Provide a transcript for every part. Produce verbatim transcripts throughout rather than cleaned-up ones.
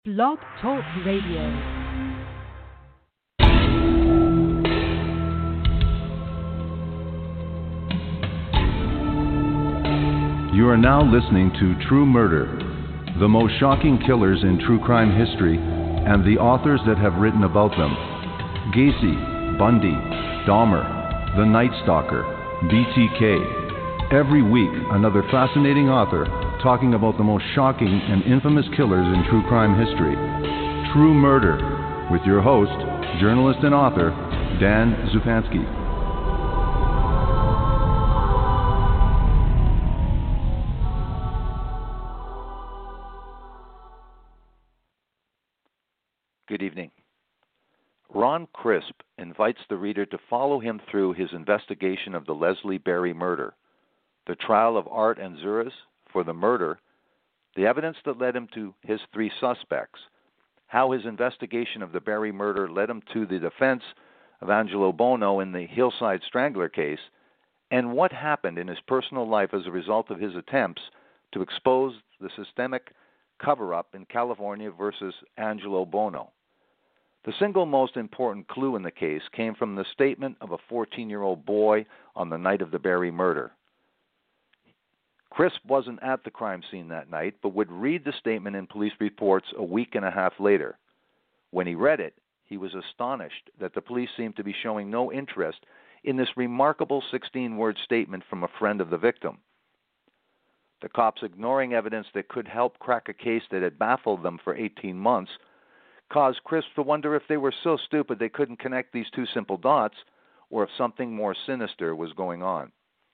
Blog Talk Radio. You are now listening to True Murder, the most shocking killers in true crime history, and the authors that have written about them. Gacy, Bundy, Dahmer, The Night Stalker, B T K. Every week, another fascinating author talking about the most shocking and infamous killers in true crime history. True Murder, with your host, journalist and author, Dan Zupansky. Good evening. Ron Crisp invites the reader to follow him through his investigation of the Leslie Berry murder, the trial of Art and Zuras for the murder, the evidence that led him to his three suspects, how his investigation of the Berry murder led him to the defense of Angelo Buono in the Hillside Strangler case, and what happened in his personal life as a result of his attempts to expose the systemic cover-up in California versus Angelo Buono. The single most important clue in the case came from the statement of a fourteen-year-old boy on the night of the Berry murder. Crisp wasn't at the crime scene that night, but would read the statement in police reports a week and a half later. When he read it, he was astonished that the police seemed to be showing no interest in this remarkable sixteen-word statement from a friend of the victim. The cops ignoring evidence that could help crack a case that had baffled them for eighteen months caused Crisp to wonder if they were so stupid they couldn't connect these two simple dots, or if something more sinister was going on.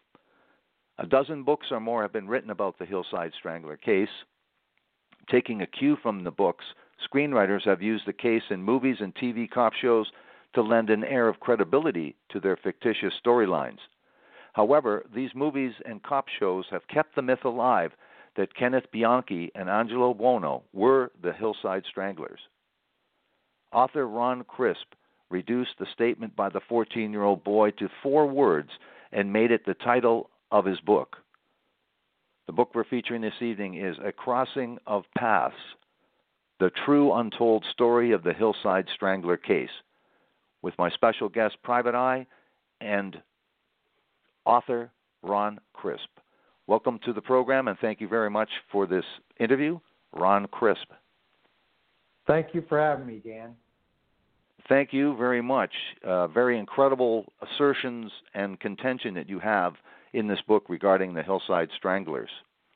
A dozen books or more have been written about the Hillside Strangler case. Taking a cue from the books, screenwriters have used the case in movies and T V cop shows to lend an air of credibility to their fictitious storylines. However, these movies and cop shows have kept the myth alive that Kenneth Bianchi and Angelo Buono were the Hillside Stranglers. Author Ron Crisp reduced the statement by the fourteen-year-old boy to four words and made it the title of his book. The book we're featuring this evening is A Crossing of Paths, the true untold story of the Hillside Strangler case, with my special guest, Private Eye, and author Ron Crisp. Welcome to the program, and thank you very much for this interview, Ron Crisp. Thank you for having me, Dan. Thank you very much. Uh, very incredible assertions and contention that you have in this book regarding the Hillside Stranglers.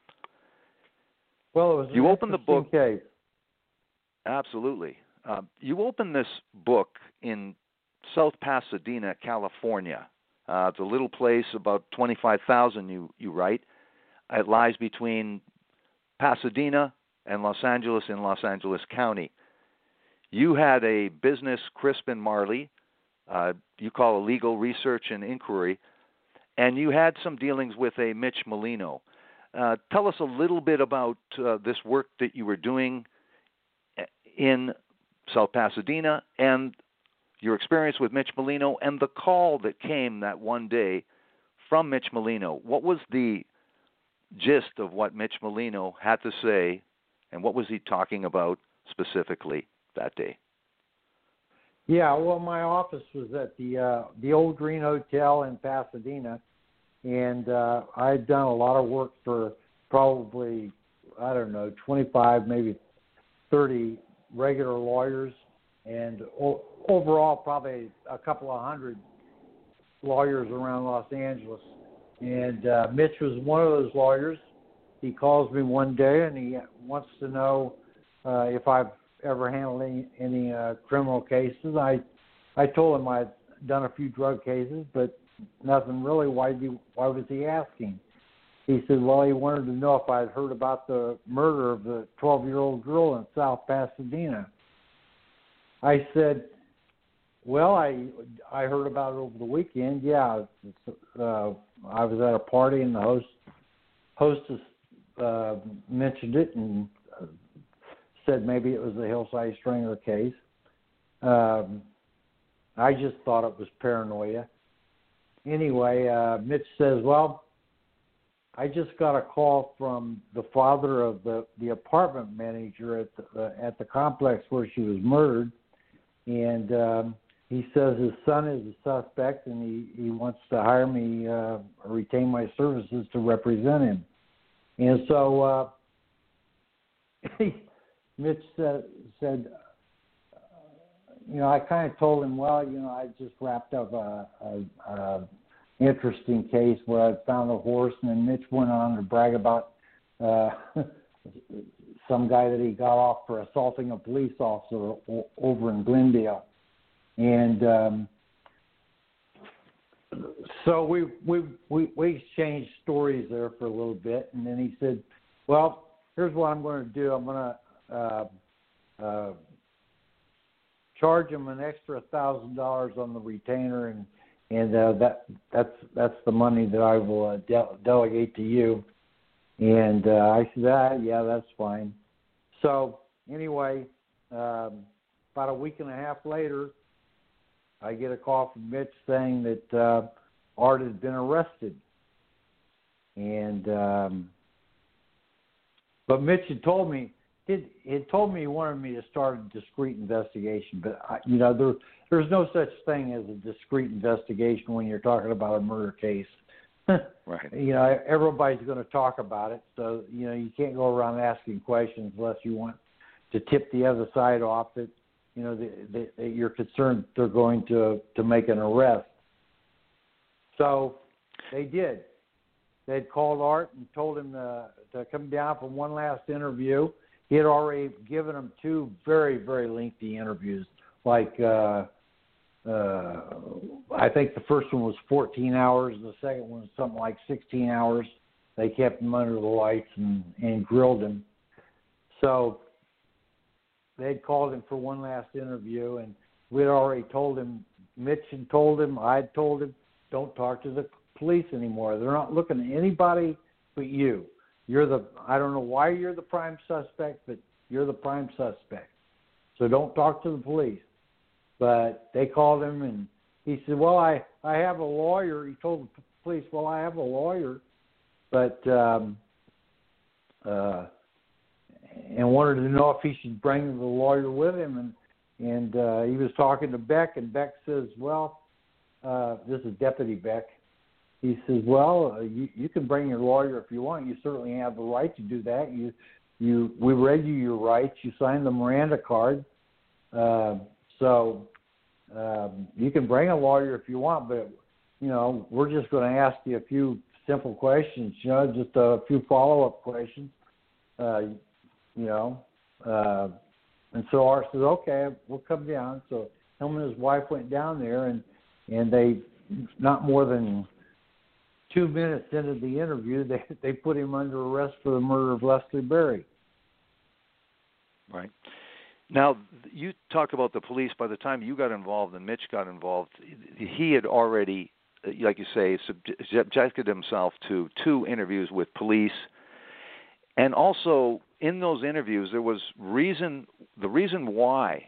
Well, it was you an open the book. Case. Absolutely. Uh, you open this book in South Pasadena, California. Uh, it's a little place, about twenty-five thousand, you, you write. It lies between Pasadena and Los Angeles in Los Angeles County. You had a business, Crisp and Marley, uh, you call a legal research and inquiry, and you had some dealings with a Mitch Molino. Uh, tell us a little bit about uh, this work that you were doing in South Pasadena and your experience with Mitch Molino and the call that came that one day from Mitch Molino. What was the gist of what Mitch Molino had to say, and what was he talking about specifically that day? Yeah, well, my office was at the uh, the Old Green Hotel in Pasadena, and uh, I had done a lot of work for probably, I don't know, twenty-five, maybe thirty regular lawyers, and o- overall probably a couple of hundred lawyers around Los Angeles. And uh, Mitch was one of those lawyers. He calls me one day, and he wants to know uh, if I've ever handled any, any uh, criminal cases. I I told him I'd done a few drug cases, but nothing really. Why do why was he asking? He said, well, he wanted to know if I'd heard about the murder of the twelve-year-old girl in South Pasadena. I said, well, I I heard about it over the weekend. Yeah, uh, I was at a party and the host hostess uh, mentioned it and said maybe it was the Hillside Strangler case. Um, I just thought it was paranoia. Anyway, uh, Mitch says, well, I just got a call from the father of the, the apartment manager at the, uh, at the complex where she was murdered, and um, he says his son is a suspect, and he, he wants to hire me, uh, retain my services to represent him. And so uh, Mitch said, said uh, you know, I kind of told him, well, you know, I just wrapped up a, a, a interesting case where I found a horse, and then Mitch went on to brag about uh, some guy that he got off for assaulting a police officer o- over in Glendale. And um, so we, we we we exchanged stories there for a little bit, and then he said, "Well, here's what I'm going to do. I'm going to uh, uh, charge him an extra thousand dollars on the retainer, and and uh, that that's that's the money that I will uh, de- delegate to you." And uh, I said, ah, "Yeah, that's fine." So anyway, um, about a week and a half later, I get a call from Mitch saying that uh, Art had been arrested, and um, but Mitch had told me he had told me he wanted me to start a discreet investigation, but I, you know there there's no such thing as a discreet investigation when you're talking about a murder case. Right. You know, everybody's going to talk about it, so you know you can't go around asking questions unless you want to tip the other side off that. You know, that you're concerned they're going to, to make an arrest. So they did. They had called Art and told him to, to come down for one last interview. He had already given them two very, very lengthy interviews. Like, uh, uh, I think the first one was fourteen hours. The second one was something like sixteen hours. They kept him under the lights and, and grilled him. So they'd called him for one last interview, and we'd already told him, Mitch had told him, I'd told him, don't talk to the police anymore. They're not looking at anybody but you. You're the, I don't know why you're the prime suspect, but you're the prime suspect. So don't talk to the police. But they called him, and he said, well, I, I have a lawyer. He told the police, well, I have a lawyer, but, um, uh, and wanted to know if he should bring the lawyer with him. And and uh, he was talking to Beck, and Beck says, well, uh, this is Deputy Beck. He says, well, uh, you, you can bring your lawyer if you want. You certainly have the right to do that. You, you, we read you your rights. You signed the Miranda card. Uh, so um, you can bring a lawyer if you want, but, you know, we're just going to ask you a few simple questions, you know, just a few follow-up questions. Uh, You know, uh, and so Art says, okay, we'll come down. So him and his wife went down there, and, and they, not more than two minutes into the interview, they, they put him under arrest for the murder of Leslie Berry. Right. Now, you talked about the police. By the time you got involved and Mitch got involved, he had already, like you say, subjected himself to two interviews with police. And also, in those interviews, there was reason, the reason why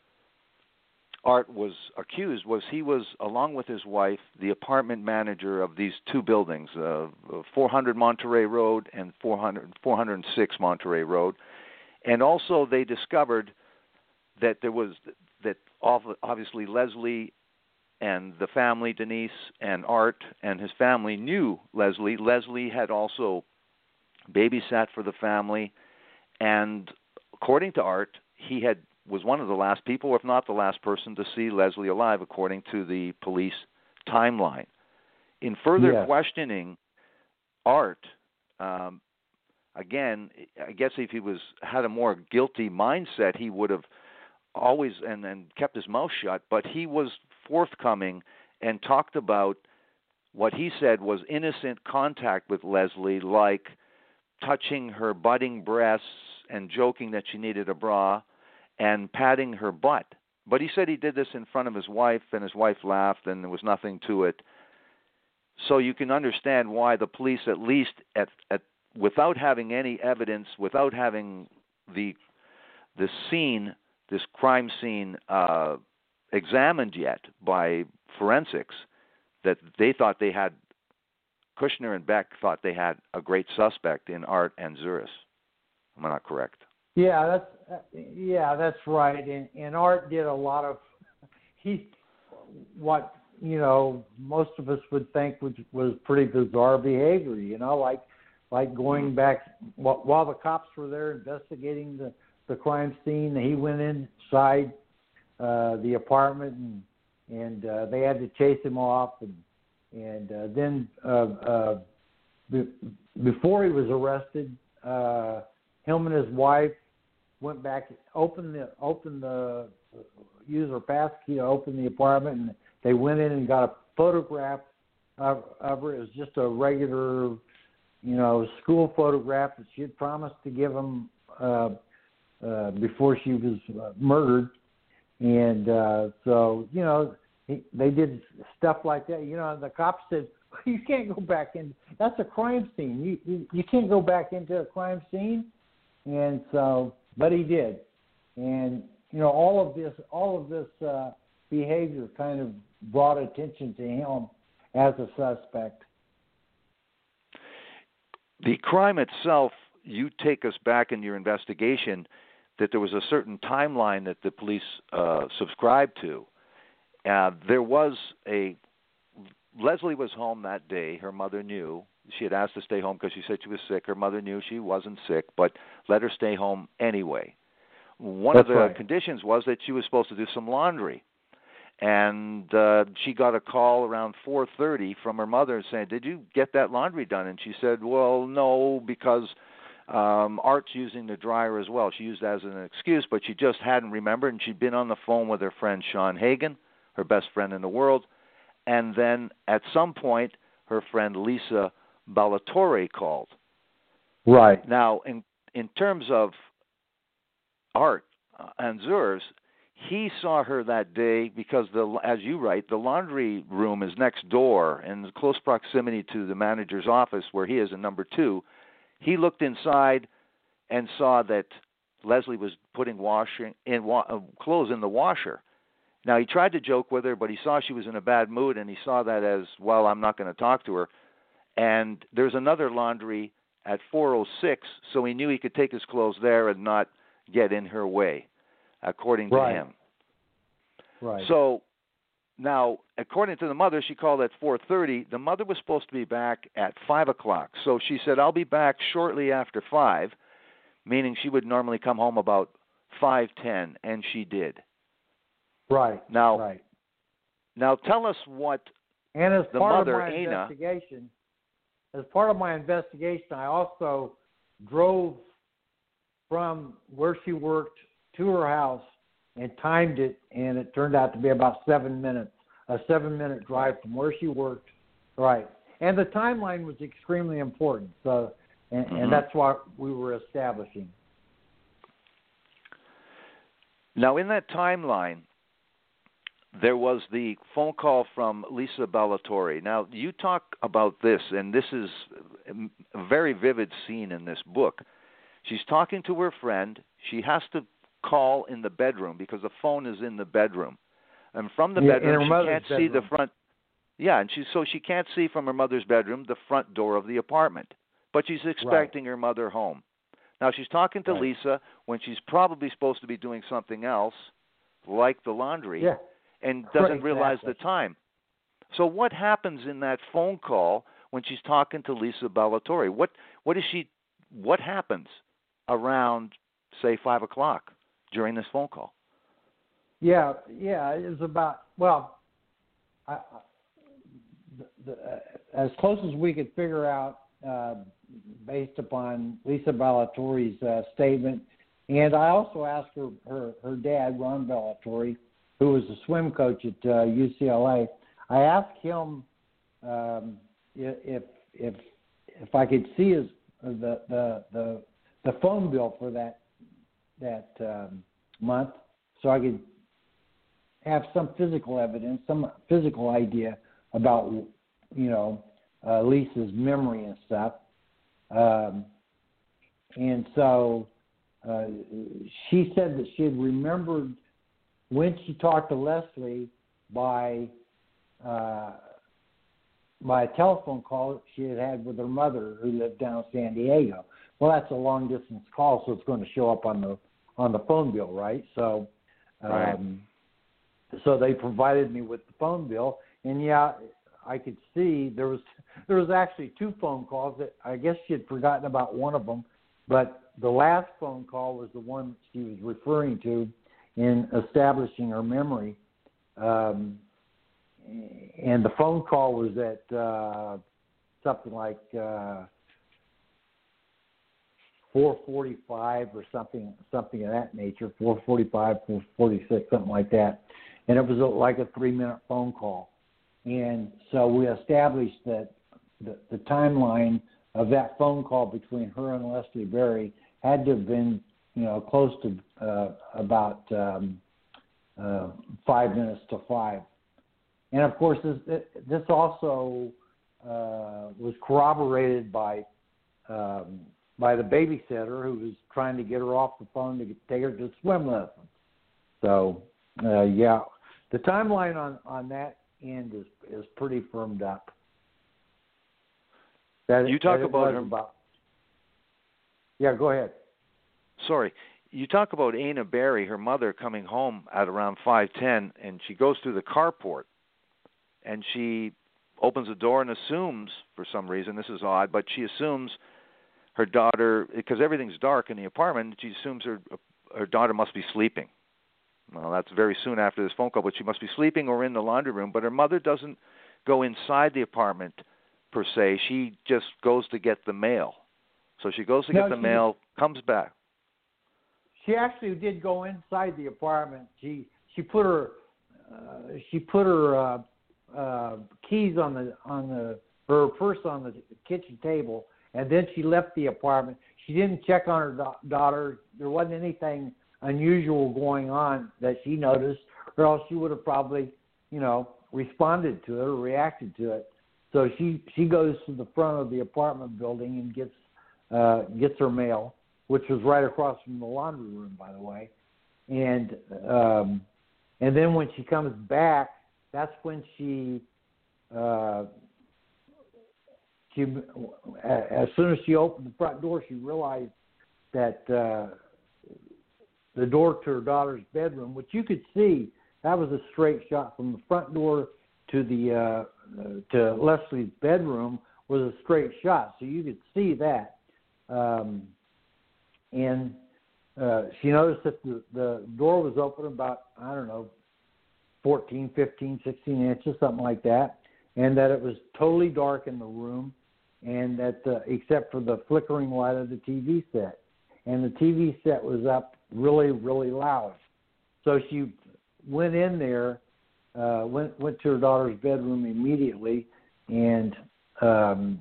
Art was accused was he was, along with his wife, the apartment manager of these two buildings, uh, four hundred Monterey Road and four hundred, four oh six Monterey Road. And also they discovered that there was, that obviously Leslie and the family, Denise and Art and his family knew Leslie. Leslie had also babysat for the family, and according to Art, he had was one of the last people, if not the last person, to see Leslie alive, according to the police timeline. In further yeah. questioning Art, um, again, I guess if he was had a more guilty mindset, he would have always and, and kept his mouth shut, but he was forthcoming and talked about what he said was innocent contact with Leslie, like touching her budding breasts and joking that she needed a bra and patting her butt. But he said he did this in front of his wife, and his wife laughed, and there was nothing to it. So you can understand why the police, at least at, at without having any evidence, without having the the scene, this crime scene uh, examined yet by forensics, that they thought they had Kushner and Beck thought they had a great suspect in Art Anzuris. Am I not correct? Yeah, that's uh, yeah, that's right. And, and Art did a lot of he what you know most of us would think was was pretty bizarre behavior. You know, like like going back while, while the cops were there investigating the, the crime scene. He went inside uh, the apartment and and uh, they had to chase him off. And and uh, then uh, uh, be, before he was arrested, uh, him and his wife went back, opened the opened the user pass key to open the apartment, and they went in and got a photograph of, of her. It was just a regular, you know, school photograph that she had promised to give him uh, uh, before she was uh, murdered. And uh, so, you know, he, they did stuff like that. You know, the cops said, "You can't go back in. That's a crime scene. You you, you can't go back into a crime scene." And so. But he did, and you know all of this, all of this uh, behavior kind of brought attention to him as a suspect. The crime itself, you take us back in your investigation that there was a certain timeline that the police uh, subscribed to. Uh, there was a Leslie was home that day. Her mother knew. She had asked to stay home because she said she was sick. Her mother knew she wasn't sick, but let her stay home anyway. One That's of the right. conditions was that she was supposed to do some laundry. And uh, she got a call around four thirty from her mother saying, "Did you get that laundry done?" And she said, "Well, no, because um, Art's using the dryer as well." She used that as an excuse, but she just hadn't remembered, and she'd been on the phone with her friend Sean Hagen, her best friend in the world. And then at some point, her friend Lisa Ballatore called. Right. Now, in in terms of Art uh, Anzuris, he saw her that day because, the, as you write, the laundry room is next door in close proximity to the manager's office where he is in number two. He looked inside and saw that Leslie was putting washing in wa- uh, clothes in the washer. Now, he tried to joke with her, but he saw she was in a bad mood, and he saw that as, well, I'm not going to talk to her. And there's another laundry at four oh six, so he knew he could take his clothes there and not get in her way, according to Right. him. Right. So now, according to the mother, she called at four thirty. The mother was supposed to be back at five o'clock. So she said, "I'll be back shortly after five," meaning she would normally come home about five ten, and she did. Right. Now, right. now tell us what And as the part mother, of my Ana, investigation, as part of my investigation, I also drove from where she worked to her house and timed it, and it turned out to be about seven minutes, a seven-minute drive from where she worked. Right. And the timeline was extremely important, so, and, mm-hmm. and that's what we were establishing. Now, in that timeline, there was the phone call from Lisa Ballatore. Now, you talk about this, and this is a very vivid scene in this book. She's talking to her friend. She has to call in the bedroom because the phone is in the bedroom. And from the Yeah, bedroom, in her she mother's can't bedroom. see the front. Yeah, and she so she can't see from her mother's bedroom the front door of the apartment. But she's expecting her mother home. Now, she's talking to Right. Lisa when she's probably supposed to be doing something else, like the laundry, Yeah. and doesn't Right, realize exactly. the time. So what happens in that phone call when she's talking to Lisa Ballatore? What what is she? What happens around, say, five o'clock during this phone call? Yeah, yeah, it was about, well, I, I, the, the, uh, as close as we could figure out uh, based upon Lisa Ballatore's uh, statement. And I also asked her, her, her dad, Ron Ballatore, who was a swim coach at uh, U C L A. I asked him um, if if if I could see his the the the, the phone bill for that that um, month, so I could have some physical evidence, some physical idea about, you know, uh, Lisa's memory and stuff. Um, and so uh, she said that she had remembered when she talked to Leslie by uh, by a telephone call she had had with her mother who lived down in San Diego. Well, that's a long distance call, so it's going to show up on the on the phone bill, right? So, um, right. so they provided me with the phone bill, and yeah, I could see there was there was actually two phone calls that I guess she had forgotten about one of them, but the last phone call was the one she was referring to in establishing her memory. Um, and the phone call was at uh, something like uh, four forty-five or something, something of that nature, four forty-five, four forty-six, something like that. And it was a, like a three-minute phone call. And so we established that the, the timeline of that phone call between her and Leslie Berry had to have been, you know, close to uh, about um, uh, five minutes to five. And of course, this, this also uh, was corroborated by um, by the babysitter who was trying to get her off the phone to get, take her to swim lessons. So, uh, yeah, the timeline on, on that end is is pretty firmed up. That, you talk that about her. About, yeah, go ahead. Sorry. You talk about Ana Berry, her mother, coming home at around five ten, and she goes through the carport. And she opens the door and assumes, for some reason, this is odd, but she assumes her daughter, because everything's dark in the apartment, she assumes her her daughter must be sleeping. Well, that's very soon after this phone call, but she must be sleeping or in the laundry room. But her mother doesn't go inside the apartment, per se. She just goes to get the mail. So she goes to No, get the she, mail, comes back. She actually did go inside the apartment. She she put her uh, she put her uh, uh, keys on the on the her purse on the kitchen table, and then she left the apartment. She didn't check on her da- daughter. There wasn't anything unusual going on that she noticed, or else she would have probably, you know, responded to it or reacted to it. So she she goes to the front of the apartment building and gets uh, gets her mail, which was right across from the laundry room, by the way. And um, and then when she comes back, that's when she uh, she as soon as she opened the front door, she realized that uh, the door to her daughter's bedroom, which you could see, that was a straight shot from the front door to the uh, to Leslie's bedroom was a straight shot, so you could see that. Um, and uh, she noticed that the, the door was open about, I don't know, fourteen, fifteen, sixteen inches, something like that, and that it was totally dark in the room, and that uh, except for the flickering light of the T V set. And the T V set was up really, really loud. So she went in there, uh, went went to her daughter's bedroom immediately, and um,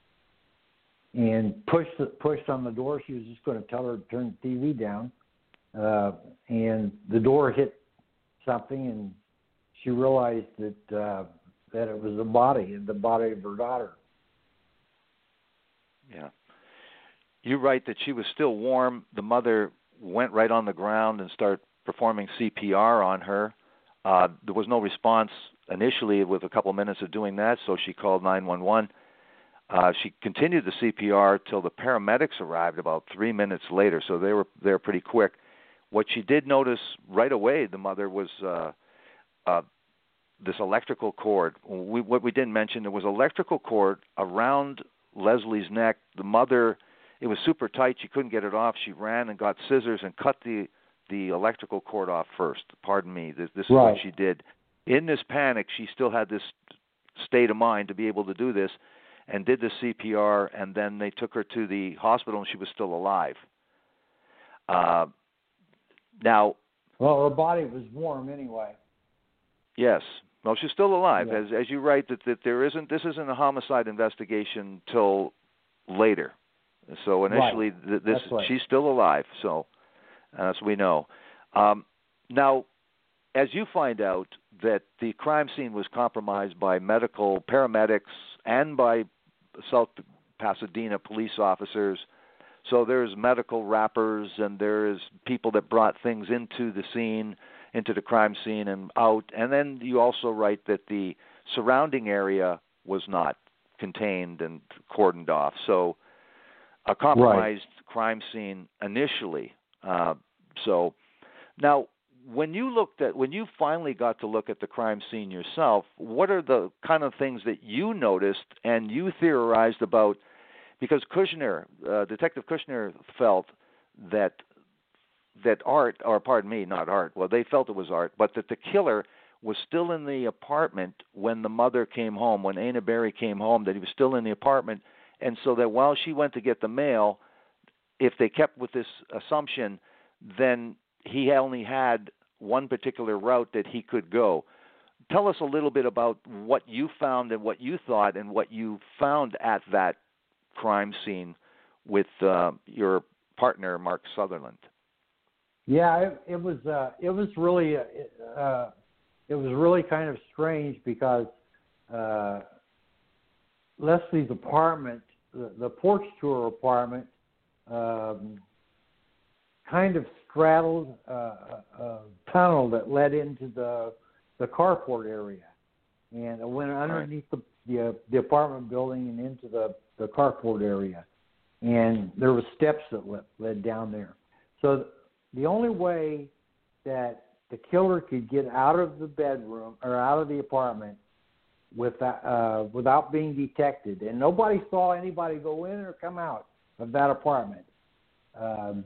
and pushed pushed on the door. She was just going to tell her to turn the T V down, uh, and the door hit something, and she realized that uh, that it was the body, the body of her daughter. Yeah. You're right that she was still warm. The mother went right on the ground and started performing C P R on her. Uh, there was no response initially with a couple of minutes of doing that, so she called nine one one. Uh, she continued the C P R till the paramedics arrived about three minutes later, so they were there pretty quick. What she did notice right away, the mother, was uh, uh, this electrical cord. We, what we didn't mention, there was electrical cord around Leslie's neck. The mother, it was super tight. She couldn't get it off. She ran and got scissors and cut the, the electrical cord off first. Pardon me. This, this is right. what she did. In this panic, she still had this state of mind to be able to do this, and did the C P R, and then they took her to the hospital, and she was still alive. Uh, now, well, her body was warm anyway. Yes. Well, she's still alive. Yeah. As as you write, that, that there isn't, this isn't a homicide investigation till later. So initially, right. th- this right. she's still alive. So as we know. Um, now, as you find out that the crime scene was compromised by medical paramedics and by South Pasadena police officers, so there's medical rappers and there's people that brought things into the scene, into the crime scene and out. And then you also write that the surrounding area was not contained and cordoned off. So a compromised right. crime scene initially. Uh, so now, when you looked at, when you finally got to look at the crime scene yourself, what are the kind of things that you noticed and you theorized about? Because Kushner, uh, Detective Kushner, felt that that Art, or pardon me, not Art. Well, they felt it was Art, but that the killer was still in the apartment when the mother came home, when Ana Berry came home. That he was still in the apartment, and so that while she went to get the mail, if they kept with this assumption, then he only had one particular route that he could go. Tell us a little bit about what you found and what you thought and what you found at that crime scene with uh, your partner, Mark Sutherland. Yeah, it, it was uh, it was really uh, it was really kind of strange because uh, Leslie's apartment, the, the porch tour apartment, um, kind of straddled uh, a, a tunnel that led into the the carport area, and it went underneath right. the, the the apartment building and into the, the carport area, and there were steps that led, led down there. So the only way that the killer could get out of the bedroom or out of the apartment without uh, without being detected, and nobody saw anybody go in or come out of that apartment. Um,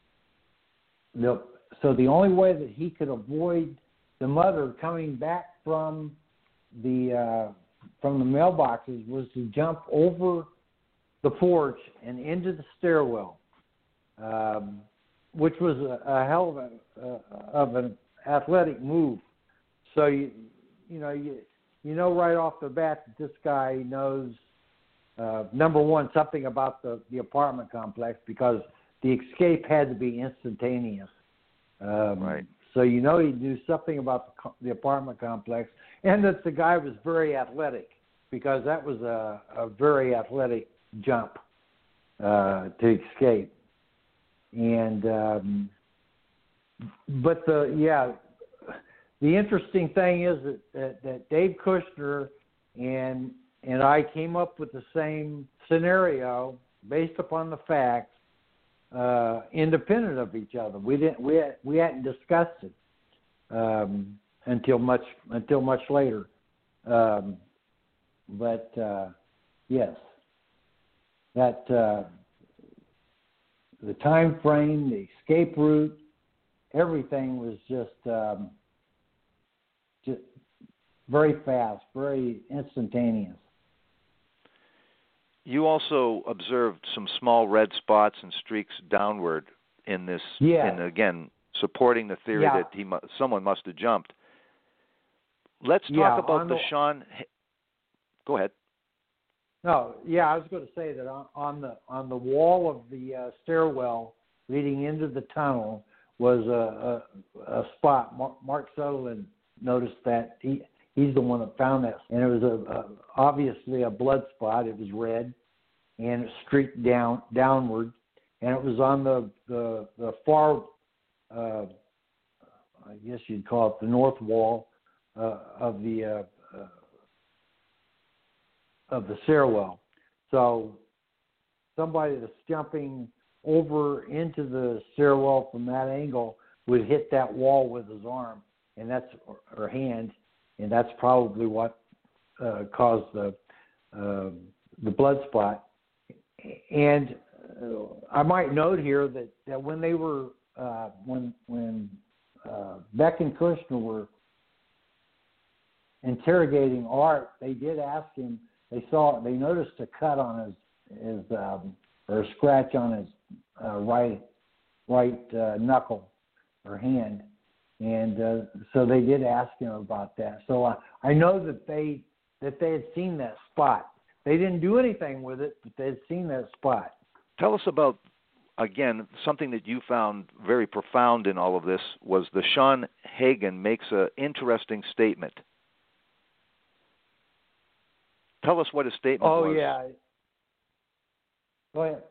The, so the only way that he could avoid the mother coming back from the uh, from the mailboxes was to jump over the porch and into the stairwell, um, which was a, a hell of, a, uh, of an athletic move. So you you know you you know right off the bat that this guy knows uh, number one something about the, the apartment complex, because the escape had to be instantaneous. Um, right. So you know he knew something about the, the apartment complex, and that the guy was very athletic, because that was a, a very athletic jump uh, to escape. And um, but the yeah, the interesting thing is that, that, that Dave Kushner and and I came up with the same scenario based upon the facts. Uh, independent of each other. We didn't. We had, we hadn't discussed it um, until much until much later. Um, but uh, yes, that uh, the time frame, the escape route, everything was just um, just very fast, very instantaneous. You also observed some small red spots and streaks downward in this, yeah. and again, supporting the theory yeah. that he mu- someone must have jumped. Let's talk yeah, about the, the Sean. Go ahead. No, yeah, I was going to say that on, on the on the wall of the uh, stairwell leading into the tunnel was a, a, a spot. Mark, Mark Sutherland noticed that. He he's the one that found that, and it was a, a obviously a blood spot. It was red, and it streaked down downward, and it was on the the, the far, uh, I guess you'd call it the north wall uh, of the. Uh, uh, of the stairwell. So somebody that's jumping over into the stairwell from that angle would hit that wall with his arm, and that's or, or hand, and that's probably what uh, caused the uh, the blood spot. And uh, I might note here that, that when they were uh, when when uh, Beck and Kushner were interrogating Art, they did ask him. They saw, they noticed a cut on his, his um, or a scratch on his uh, right, right uh, knuckle or hand, and uh, so they did ask him about that. So I, I know that they that they had seen that spot. They didn't do anything with it, but they had seen that spot. Tell us about, again, something that you found very profound in all of this was the Sean Hagen makes an interesting statement. Tell us what his statement oh, was. Oh, yeah. Go ahead.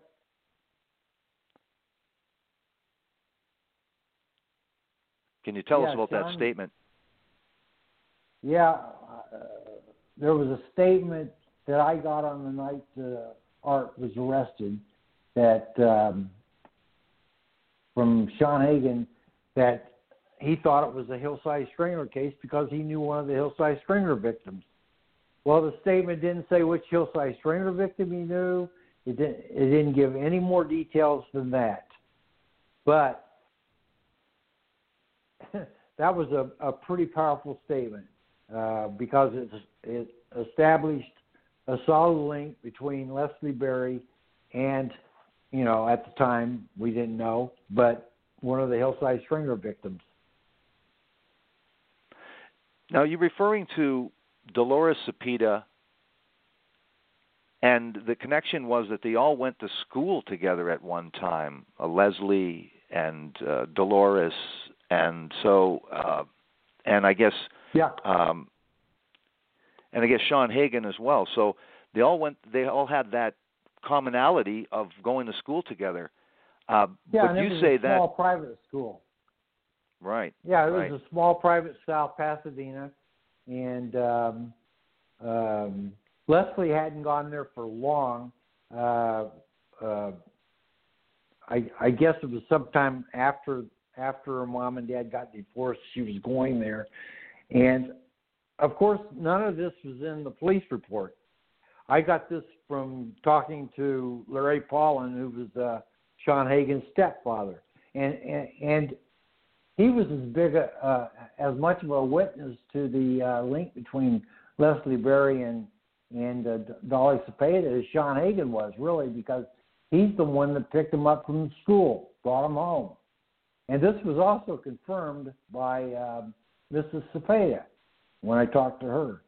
Can you tell yeah, us about Sean, that statement? Yeah. Uh, there was a statement that I got on the night uh, Art was arrested, that um, from Sean Hagen, that he thought it was a Hillside Strangler case because he knew one of the Hillside Strangler victims. Well, the statement didn't say which Hillside Strangler victim he knew. It didn't, it didn't give any more details than that. But that was a, a pretty powerful statement uh, because it, it established a solid link between Leslie Berry and, you know, at the time, we didn't know, but one of the Hillside Strangler victims. Now, you're referring to Dolores Cepeda, and the connection was that they all went to school together at one time, uh, Leslie and uh, Dolores, and so, uh, and I guess, yeah, um, and I guess Sean Hagen as well. So they all went, they all had that commonality of going to school together. Uh, yeah, but and you it was say a small that, private school. right? Yeah, it right. was a small private South Pasadena, and um, um, Leslie hadn't gone there for long. Uh, uh, I, I guess it was sometime after after her mom and dad got divorced, she was going there, and of course, none of this was in the police report. I got this from talking to Larry Paulin, who was uh, Sean Hagen's stepfather, and and, and he was as big a, uh, as much of a witness to the uh, link between Leslie Berry and and uh, Dolly Cepeda as Sean Hagen was, really, because he's the one that picked him up from school, brought him home, and this was also confirmed by uh, Missus Cepeda when I talked to her.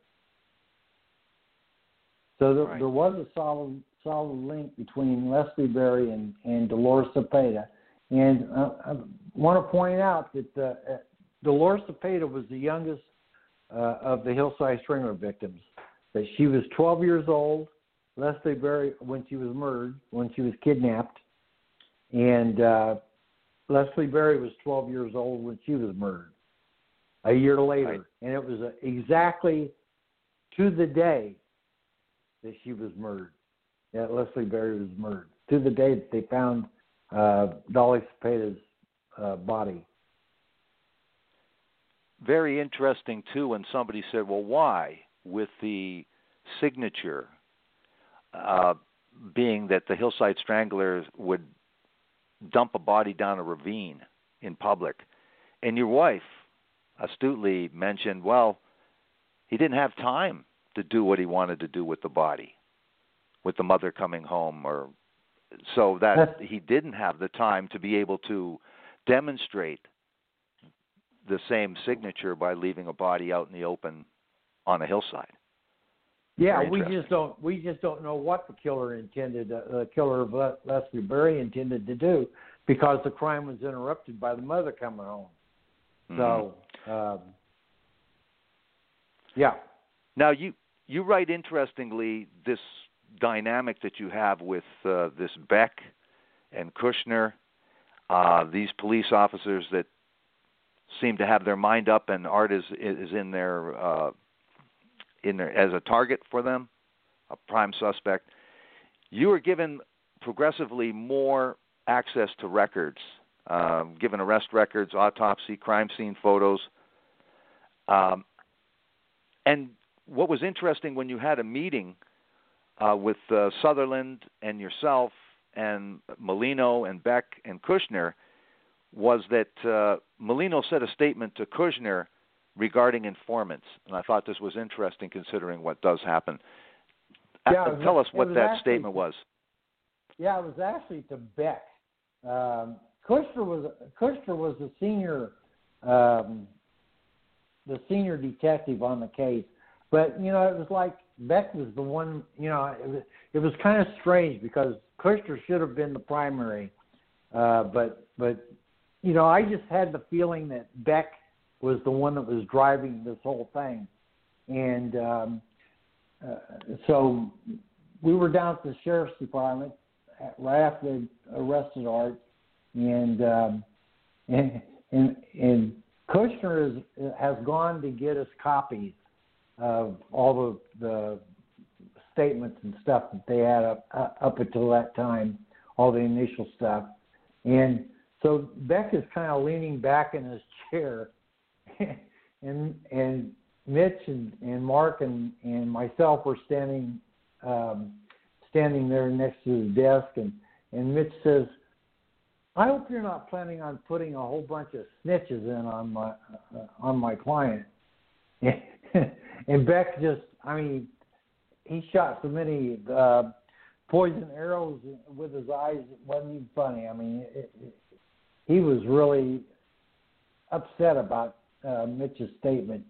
So there, right. there was a solid solid link between Leslie Berry and, and Dolores Cepeda. And uh, I want to point out that uh, Dolores Cepeda was the youngest uh, of the Hillside Strangler victims. That she was twelve years old, Leslie Berry, when she was murdered, when she was kidnapped. And uh, Leslie Berry was twelve years old when she was murdered a year later. Right. And it was uh, exactly to the day that she was murdered, that Leslie Berry was murdered, to the day that they found uh, Dolly Cepeda's uh, body. Very interesting, too, when somebody said, well, why? With the signature uh, being that the Hillside Stranglers would dump a body down a ravine in public. And your wife astutely mentioned, well, he didn't have time to do what he wanted to do with the body, with the mother coming home, or so that That's, he didn't have the time to be able to demonstrate the same signature by leaving a body out in the open on a hillside. yeah, Very we interesting. just don't we just don't know what the killer intended, uh, the killer of Le- Leslie Berry intended to do, because the crime was interrupted by the mother coming home. Mhm. So, um, yeah. Now, you, you write, interestingly, this dynamic that you have with uh, this Beck and Kushner, uh, these police officers that seem to have their mind up, and Art is is in their uh, in their as a target for them, a prime suspect. You are given progressively more access to records, um, given arrest records, autopsy, crime scene photos, um, and what was interesting when you had a meeting uh, with uh, Sutherland and yourself and Molino and Beck and Kushner was that uh, Molino said a statement to Kushner regarding informants, and I thought this was interesting considering what does happen. Yeah, Uh, it was- tell us it what was that actually- statement was. Yeah, it was actually to Beck. Um, Kushner was Kushner was the senior um, the senior detective on the case, but you know it was like Beck was the one. You know, it was it was kind of strange because Kushner should have been the primary, uh, but but you know I just had the feeling that Beck was the one that was driving this whole thing, and um, uh, so we were down at the sheriff's department right after they arrested Art, and um, and and, and Kushner is, has gone to get us copies of all the, the statements and stuff that they had up uh, up until that time, all the initial stuff. And so Beck is kind of leaning back in his chair, and and Mitch and, and Mark and, and myself were standing um, standing there next to the desk, and, and Mitch says, "I hope you're not planning on putting a whole bunch of snitches in on my uh, on my client." And Beck just, I mean, he shot so many uh, poison arrows with his eyes, it wasn't even funny. I mean, it, it, he was really upset about uh, Mitch's statement.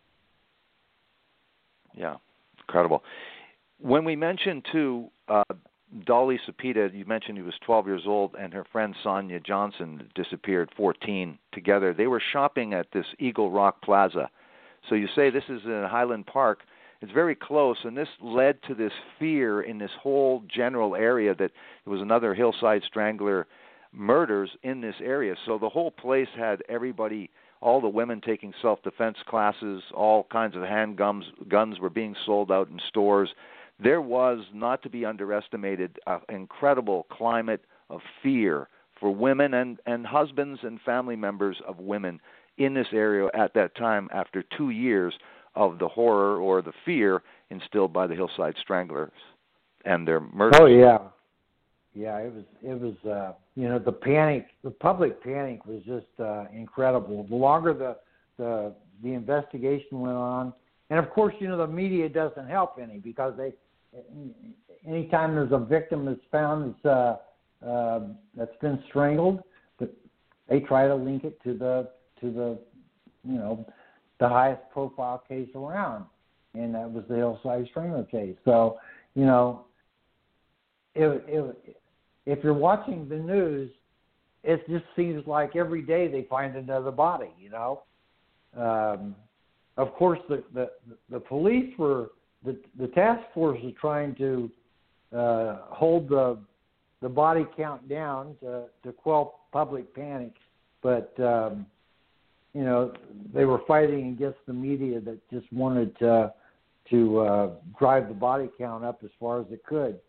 Yeah, incredible. When we mentioned, too, uh, Dolly Cepeda, you mentioned he was twelve years old, and her friend Sonia Johnson disappeared, fourteen, together. They were shopping at this Eagle Rock Plaza. So you say this is in Highland Park. It's very close, and this led to this fear in this whole general area that there was another Hillside Strangler murders in this area. So the whole place had everybody, all the women taking self-defense classes, all kinds of handguns guns were being sold out in stores. There was, not to be underestimated, an incredible climate of fear for women and, and husbands and family members of women in this area at that time, after two years of the horror or the fear instilled by the Hillside Stranglers and their murders. Oh yeah, yeah. It was it was uh, you know, the panic, the public panic was just uh, incredible. The longer the the the investigation went on, and of course, you know, the media doesn't help any, because they anytime there's a victim that's found that's uh, uh, that's been strangled, but they try to link it to the to the you know the highest profile case around, and that was the Hillside Strangler case. So, you know, if, if, if you're watching the news, it just seems like every day they find another body, you know. Um, of course, the, the, the police were, the, the task force was trying to uh, hold the, the body count down to, to quell public panic, but um, you know, they were fighting against the media that just wanted to, to uh, drive the body count up as far as it could.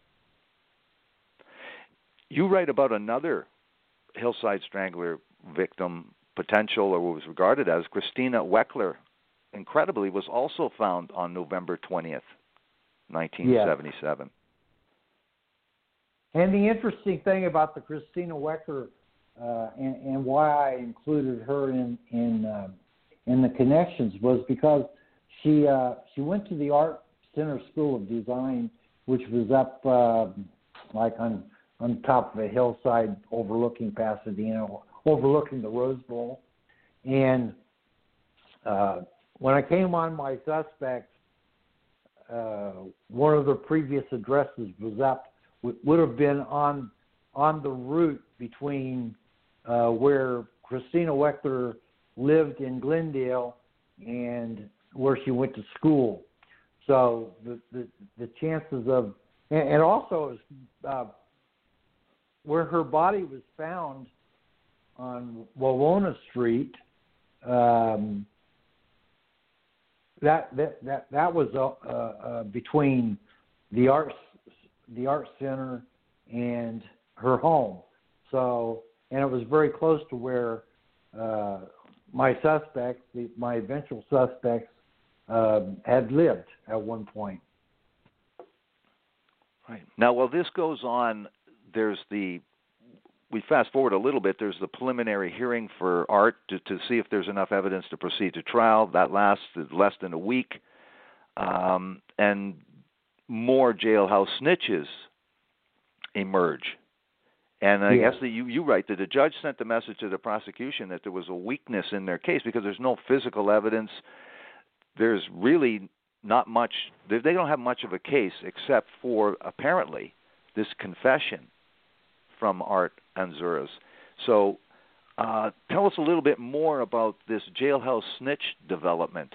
You write about another Hillside Strangler victim, potential, or what was regarded as Christina Weckler, incredibly, was also found on November twentieth, nineteen seventy-seven. Yeah. And the interesting thing about the Christina Weckler Uh, and, and why I included her in in uh, in the connections was because she uh, she went to the Art Center School of Design, which was up uh, like on on top of a hillside overlooking Pasadena, overlooking the Rose Bowl. And uh, when I came on my suspects, uh, one of the previous addresses was up, would have been on on the route between Uh, where Christina Weckler lived in Glendale and where she went to school. So the the, the chances of, and, and also uh, where her body was found on Wawona Street, um, that that that that was uh, uh, between the arts the art center and her home. So. And it was very close to where uh, my suspects, the, my eventual suspects, uh, had lived at one point. Right. Now, while this goes on, there's the, we fast forward a little bit, there's the preliminary hearing for Art to, to see if there's enough evidence to proceed to trial. That lasts less than a week. Um, and more jailhouse snitches emerge. And I yeah. guess that you, you write that the judge sent the message to the prosecution that there was a weakness in their case because there's no physical evidence. There's really not much. They don't have much of a case except for, apparently, this confession from Art Anzuras. So uh, tell us a little bit more about this jailhouse snitch development.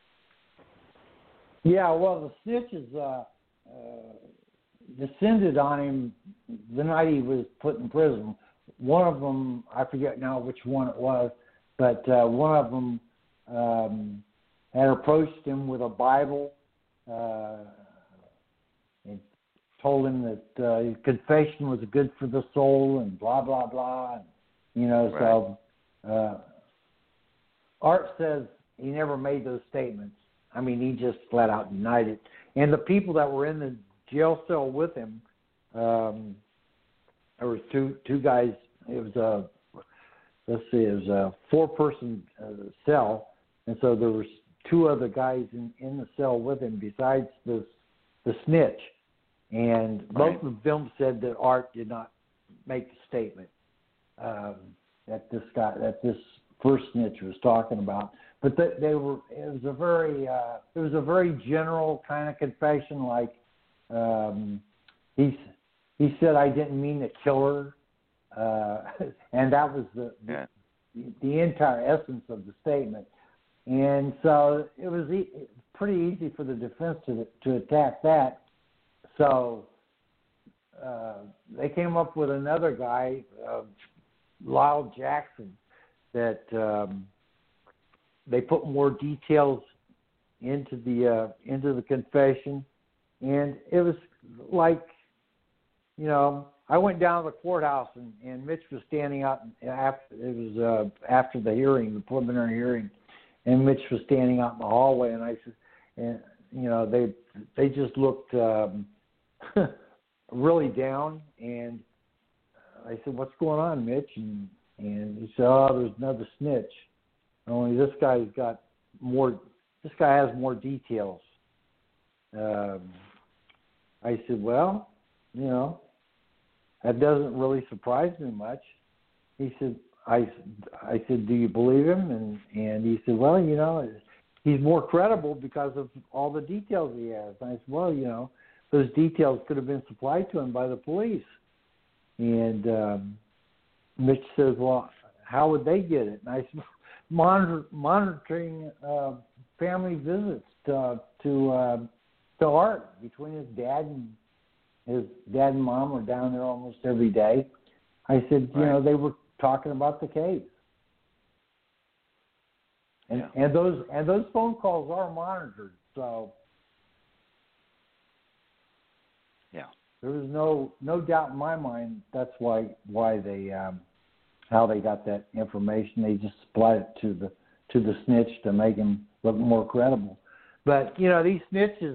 Yeah, well, the snitches uh, uh, descended on him the night he was put in prison. One of them, I forget now which one it was, but uh, one of them um, had approached him with a Bible, uh, told him that uh, his confession was good for the soul and blah, blah, blah. And, you know, Right. so uh, Art says he never made those statements. I mean, he just flat out denied it. And the people that were in the jail cell with him, um, there was two two guys. It was a let's see, it was a four-person uh, cell, and so there was two other guys in, in the cell with him besides the the snitch. And Right. both of them said that Art did not make the statement um, that this guy, that this first snitch was talking about. But they, they were. It was a very. Uh, it was a very general kind of confession. Like um, he he said, "I didn't mean to kill her," uh, and that was the, Yeah. the the entire essence of the statement. And so it was e- pretty easy for the defense to to attack that. So uh, they came up with another guy, uh, Lyle Jackson, that. Um, They put more details into the uh, into the confession, and it was like, you know, I went down to the courthouse and, and Mitch was standing out after it was uh, after the hearing, the preliminary hearing, and Mitch was standing out in the hallway, and I said, and you know, they they just looked um, really down, and I said, "What's going on, Mitch?" And and he said, "Oh, there's another snitch. Only this guy's got more. This guy has more details." Um, I said, "Well, you know, that doesn't really surprise me much." He said, "I, I said, do you believe him?" And and he said, "Well, you know, he's more credible because of all the details he has." And I said, "Well, you know, those details could have been supplied to him by the police." And um, Mitch says, "Well, how would they get it?" And I said, Monitor, monitoring uh, family visits to to, uh, to Art between his dad and his dad and mom were down there almost every day. I said, you Right. know, they were talking about the case, and Yeah. and those and those phone calls are monitored. So Yeah. there was no no doubt in my mind that's why why they. Um, how they got that information. They just supplied it to the to the snitch to make him look more credible. But you know, these snitches,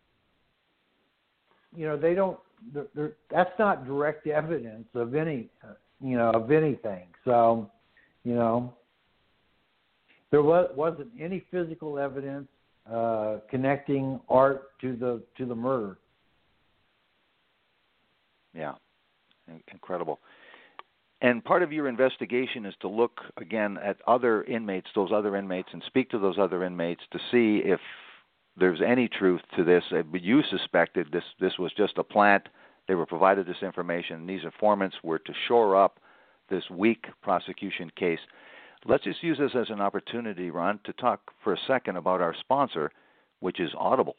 you know, they don't. They're, they're, that's not direct evidence of any, uh, you know, of anything. So, you know, there was wasn't any physical evidence uh, connecting Art to the to the murder. Yeah. Incredible. And part of your investigation is to look, again, at other inmates, those other inmates, and speak to those other inmates to see if there's any truth to this. You suspected this, this was just a plant. They were provided this information, and these informants were to shore up this weak prosecution case. Let's just use this as an opportunity, Ron, to talk for a second about our sponsor, which is Audible.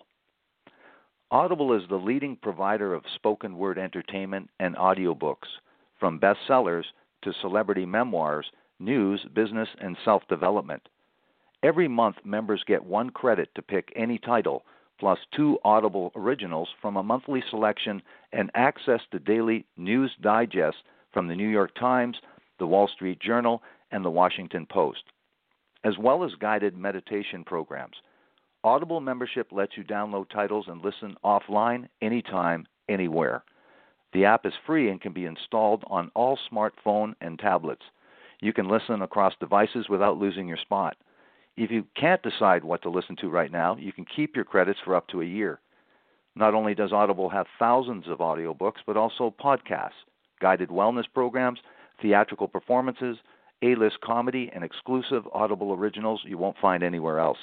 Audible is the leading provider of spoken word entertainment and audiobooks, from bestsellers to celebrity memoirs, news, business, and self-development. Every month, members get one credit to pick any title, plus two Audible originals from a monthly selection and access to daily news digests from the New York Times, the Wall Street Journal, and the Washington Post, as well as guided meditation programs. Audible membership lets you download titles and listen offline, anytime, anywhere. The app is free and can be installed on all smartphone and tablets. You can listen across devices without losing your spot. If you can't decide what to listen to right now, you can keep your credits for up to a year. Not only does Audible have thousands of audiobooks, but also podcasts, guided wellness programs, theatrical performances, A-list comedy, and exclusive Audible originals you won't find anywhere else.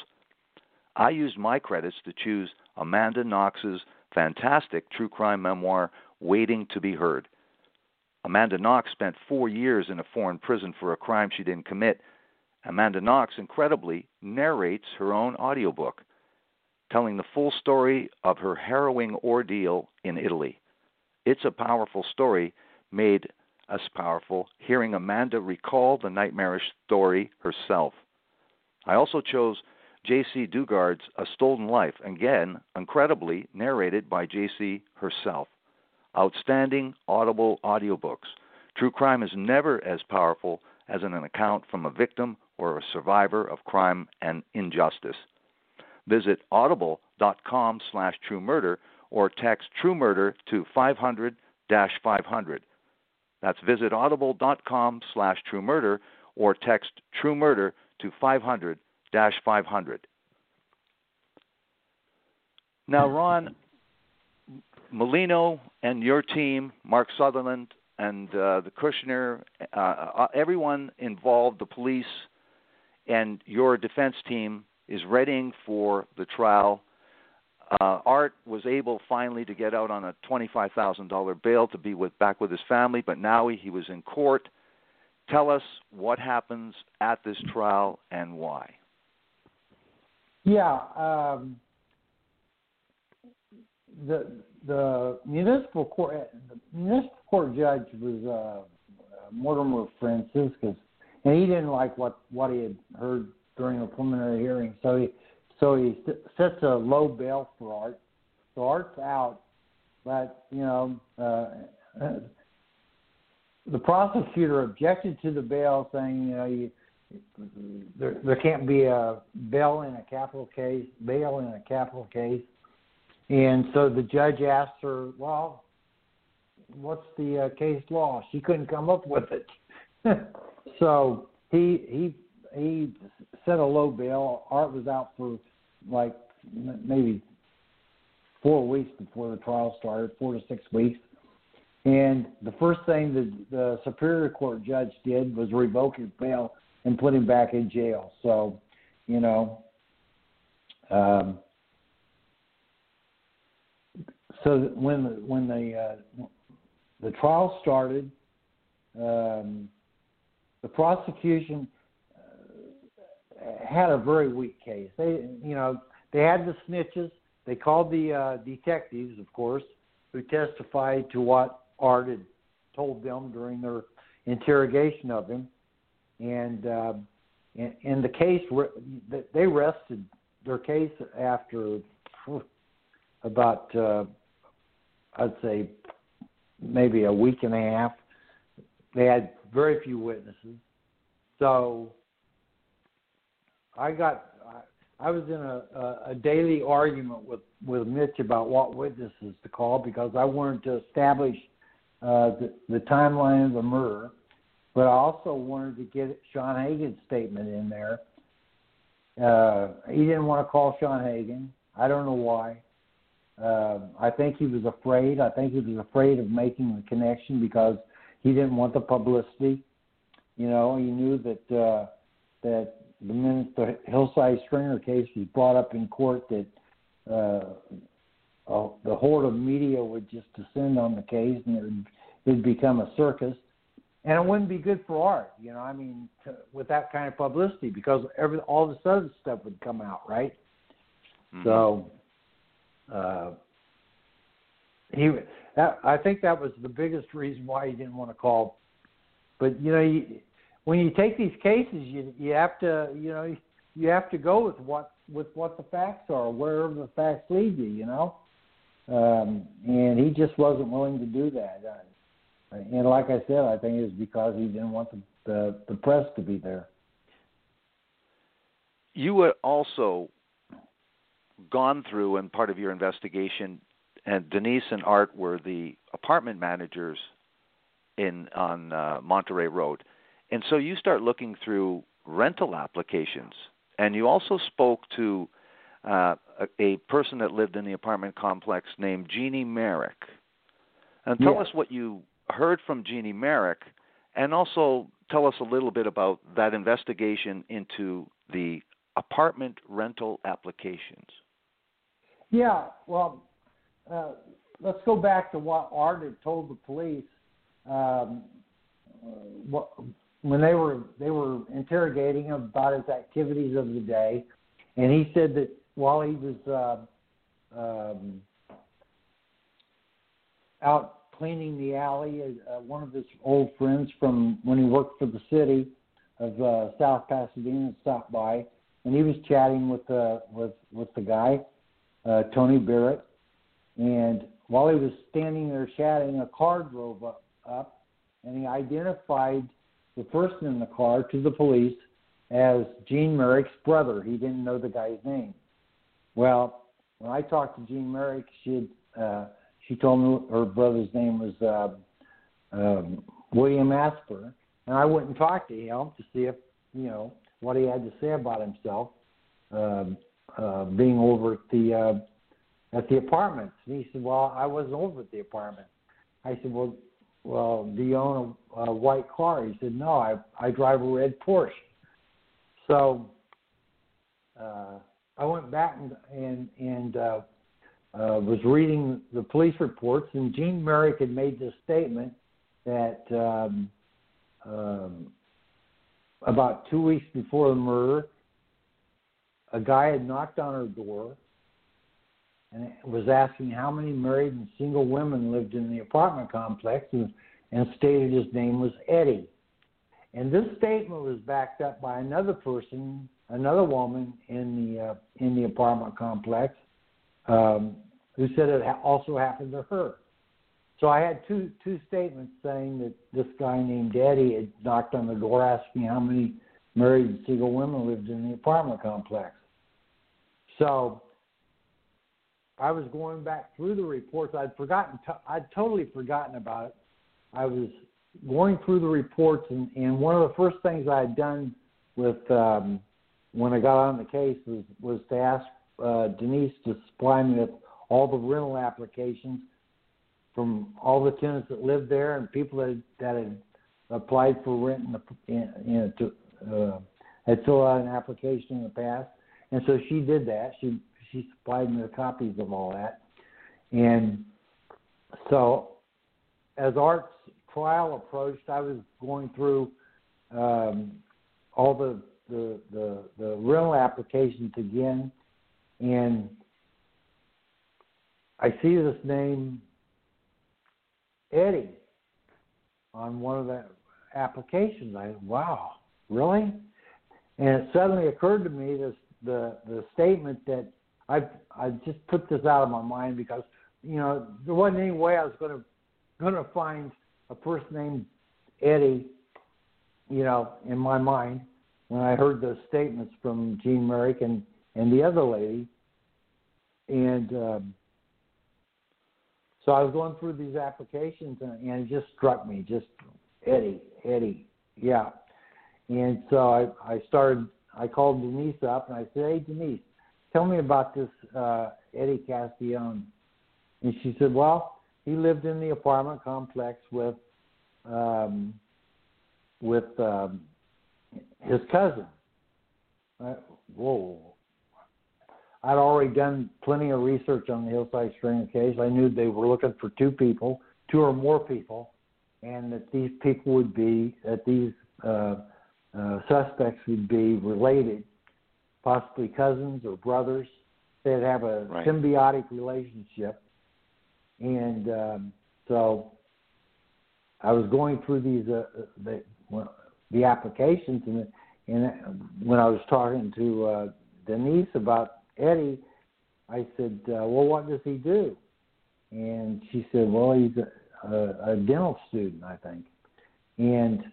I used my credits to choose Amanda Knox's fantastic true crime memoir, Waiting to be Heard. Amanda Knox spent four years in a foreign prison for a crime she didn't commit. Amanda Knox, incredibly, narrates her own audiobook, telling the full story of her harrowing ordeal in Italy. It's a powerful story, made us powerful hearing Amanda recall the nightmarish story herself. I also chose J C Dugard's A Stolen Life, again, incredibly narrated by J C herself. outstanding Audible audiobooks. True crime is never as powerful as an account from a victim or a survivor of crime and injustice. Visit audible.com slash true murder or text true murder to five hundred dash five hundred. That's visit audible.com slash true murder or text true murder to five hundred dash five hundred. Now, Ron, Molino and your team, Mark Sutherland and uh, the Kushner, uh, everyone involved, the police and your defense team, is readying for the trial. Uh, Art was able finally to get out on a twenty-five thousand dollars bail to be with, back with his family, but now he, he was in court. Tell us what happens at this trial and why. Yeah, um, the the municipal court the municipal court judge was uh, Mortimer Franciscus, and he didn't like what, what he had heard during the preliminary hearing, so he so he sets a low bail for Art. So Art's out, but you know uh, the prosecutor objected to the bail, saying you know you, there there can't be a bail in a capital case, bail in a capital case. And so the judge asked her, well, what's the uh, case law? She couldn't come up with it. So he he he set a low bail. Art was out for like maybe four weeks before the trial started, four to six weeks. And the first thing that the Superior Court judge did was revoke his bail and put him back in jail. So, you know, um, so when the, when the uh, the trial started, um, the prosecution uh, had a very weak case. They, you know, they had the snitches. They called the uh, detectives, of course, who testified to what Art had told them during their interrogation of him, and uh, in, in the case, they rested their case after about. Uh, I'd say maybe a week and a half. They had very few witnesses. So I got, I was in a, a daily argument with, with Mitch about what witnesses to call because I wanted to establish uh, the, the timeline of the murder, but I also wanted to get Sean Hagen's statement in there. Uh, he didn't want to call Sean Hagen. I don't know why. Uh, I think he was afraid. I think he was afraid of making the connection because he didn't want the publicity. You know, he knew that uh, that the minute the Hillside Stringer case was brought up in court, that uh, uh, the horde of media would just descend on the case, and it would, it would become a circus, and it wouldn't be good for Art. You know, I mean, to, with that kind of publicity, because every all this other stuff would come out, right? Mm-hmm. So. Uh, he, that, I think that was the biggest reason why he didn't want to call. But you know, you, when you take these cases, you you have to, you know, you have to go with what with what the facts are, wherever the facts lead you. You know, um, and he just wasn't willing to do that. Uh, and like I said, I think it was because he didn't want the the, the press to be there. You were also gone through, and part of your investigation, and Denise and Art were the apartment managers in on uh, Monterey Road, and so you start looking through rental applications, and you also spoke to uh, a, a person that lived in the apartment complex named Jeannie Merrick. And tell yeah. us what you heard from Jeannie Merrick, and also tell us a little bit about that investigation into the apartment rental applications. Yeah, well, uh, let's go back to what Art had told the police um, what, when they were they were interrogating him about his activities of the day, and he said that while he was uh, um, out cleaning the alley, uh, one of his old friends from when he worked for the city of uh, South Pasadena stopped by, and he was chatting with uh, with with the guy. Uh, Tony Barrett, and while he was standing there chatting, a car drove up, up, and he identified the person in the car to the police as Jean Merrick's brother. He didn't know the guy's name. Well, when I talked to Jean Merrick, she had, uh, she told me her brother's name was uh, um, William Asper, and I went and talked to him to see if, you know, what he had to say about himself, uh, uh, being over at the uh, at the apartments. And he said, "Well, I wasn't over at the apartment." I said, "Well, well, do you own a, a white car?" He said, "No, I I drive a red Porsche." So uh, I went back and and, and uh, uh, was reading the police reports, and Jean Merrick had made this statement that um, um, about two weeks before the murder, a guy had knocked on her door and was asking how many married and single women lived in the apartment complex, and, and stated his name was Eddie. And this statement was backed up by another person, another woman in the uh, in the apartment complex, um, who said it ha- also happened to her. So I had two two statements saying that this guy named Eddie had knocked on the door asking how many married and single women lived in the apartment complex. So I was going back through the reports. I'd forgotten. To, I'd totally forgotten about it. I was going through the reports, and, and one of the first things I had done with um, when I got on the case was, was to ask uh, Denise to supply me with all the rental applications from all the tenants that lived there and people that had, that had applied for rent in the, in, you know, to, uh, had filled out an application in the past. And so she did that. She she supplied me with copies of all that. And so as Art's trial approached, I was going through um, all the, the, the, the rental applications again, and I see this name Eddie on one of the applications. I wow, really? And it suddenly occurred to me this the the statement that I I just put this out of my mind because, you know, there wasn't any way I was going to going to find a person named Eddie, you know, in my mind when I heard those statements from Jean Merrick and, and the other lady. And um, so I was going through these applications, and, and it just struck me, just Eddie, Eddie, yeah. And so I, I started, I called Denise up, and I said, "Hey, Denise, tell me about this uh, Eddie Castellone." And she said, "Well, he lived in the apartment complex with um, with um, his cousin." I, whoa. I'd already done plenty of research on the Hillside Stringer case. I knew they were looking for two people, two or more people, and that these people would be, that these uh, uh, suspects would be related, possibly cousins or brothers. They'd have a right. symbiotic relationship. And um, so I was going through these uh, the, the applications, and, and when I was talking to uh, Denise about Eddie, I said, uh, "Well, what does he do?" And she said, "Well, he's a, a, a dental student, I think." And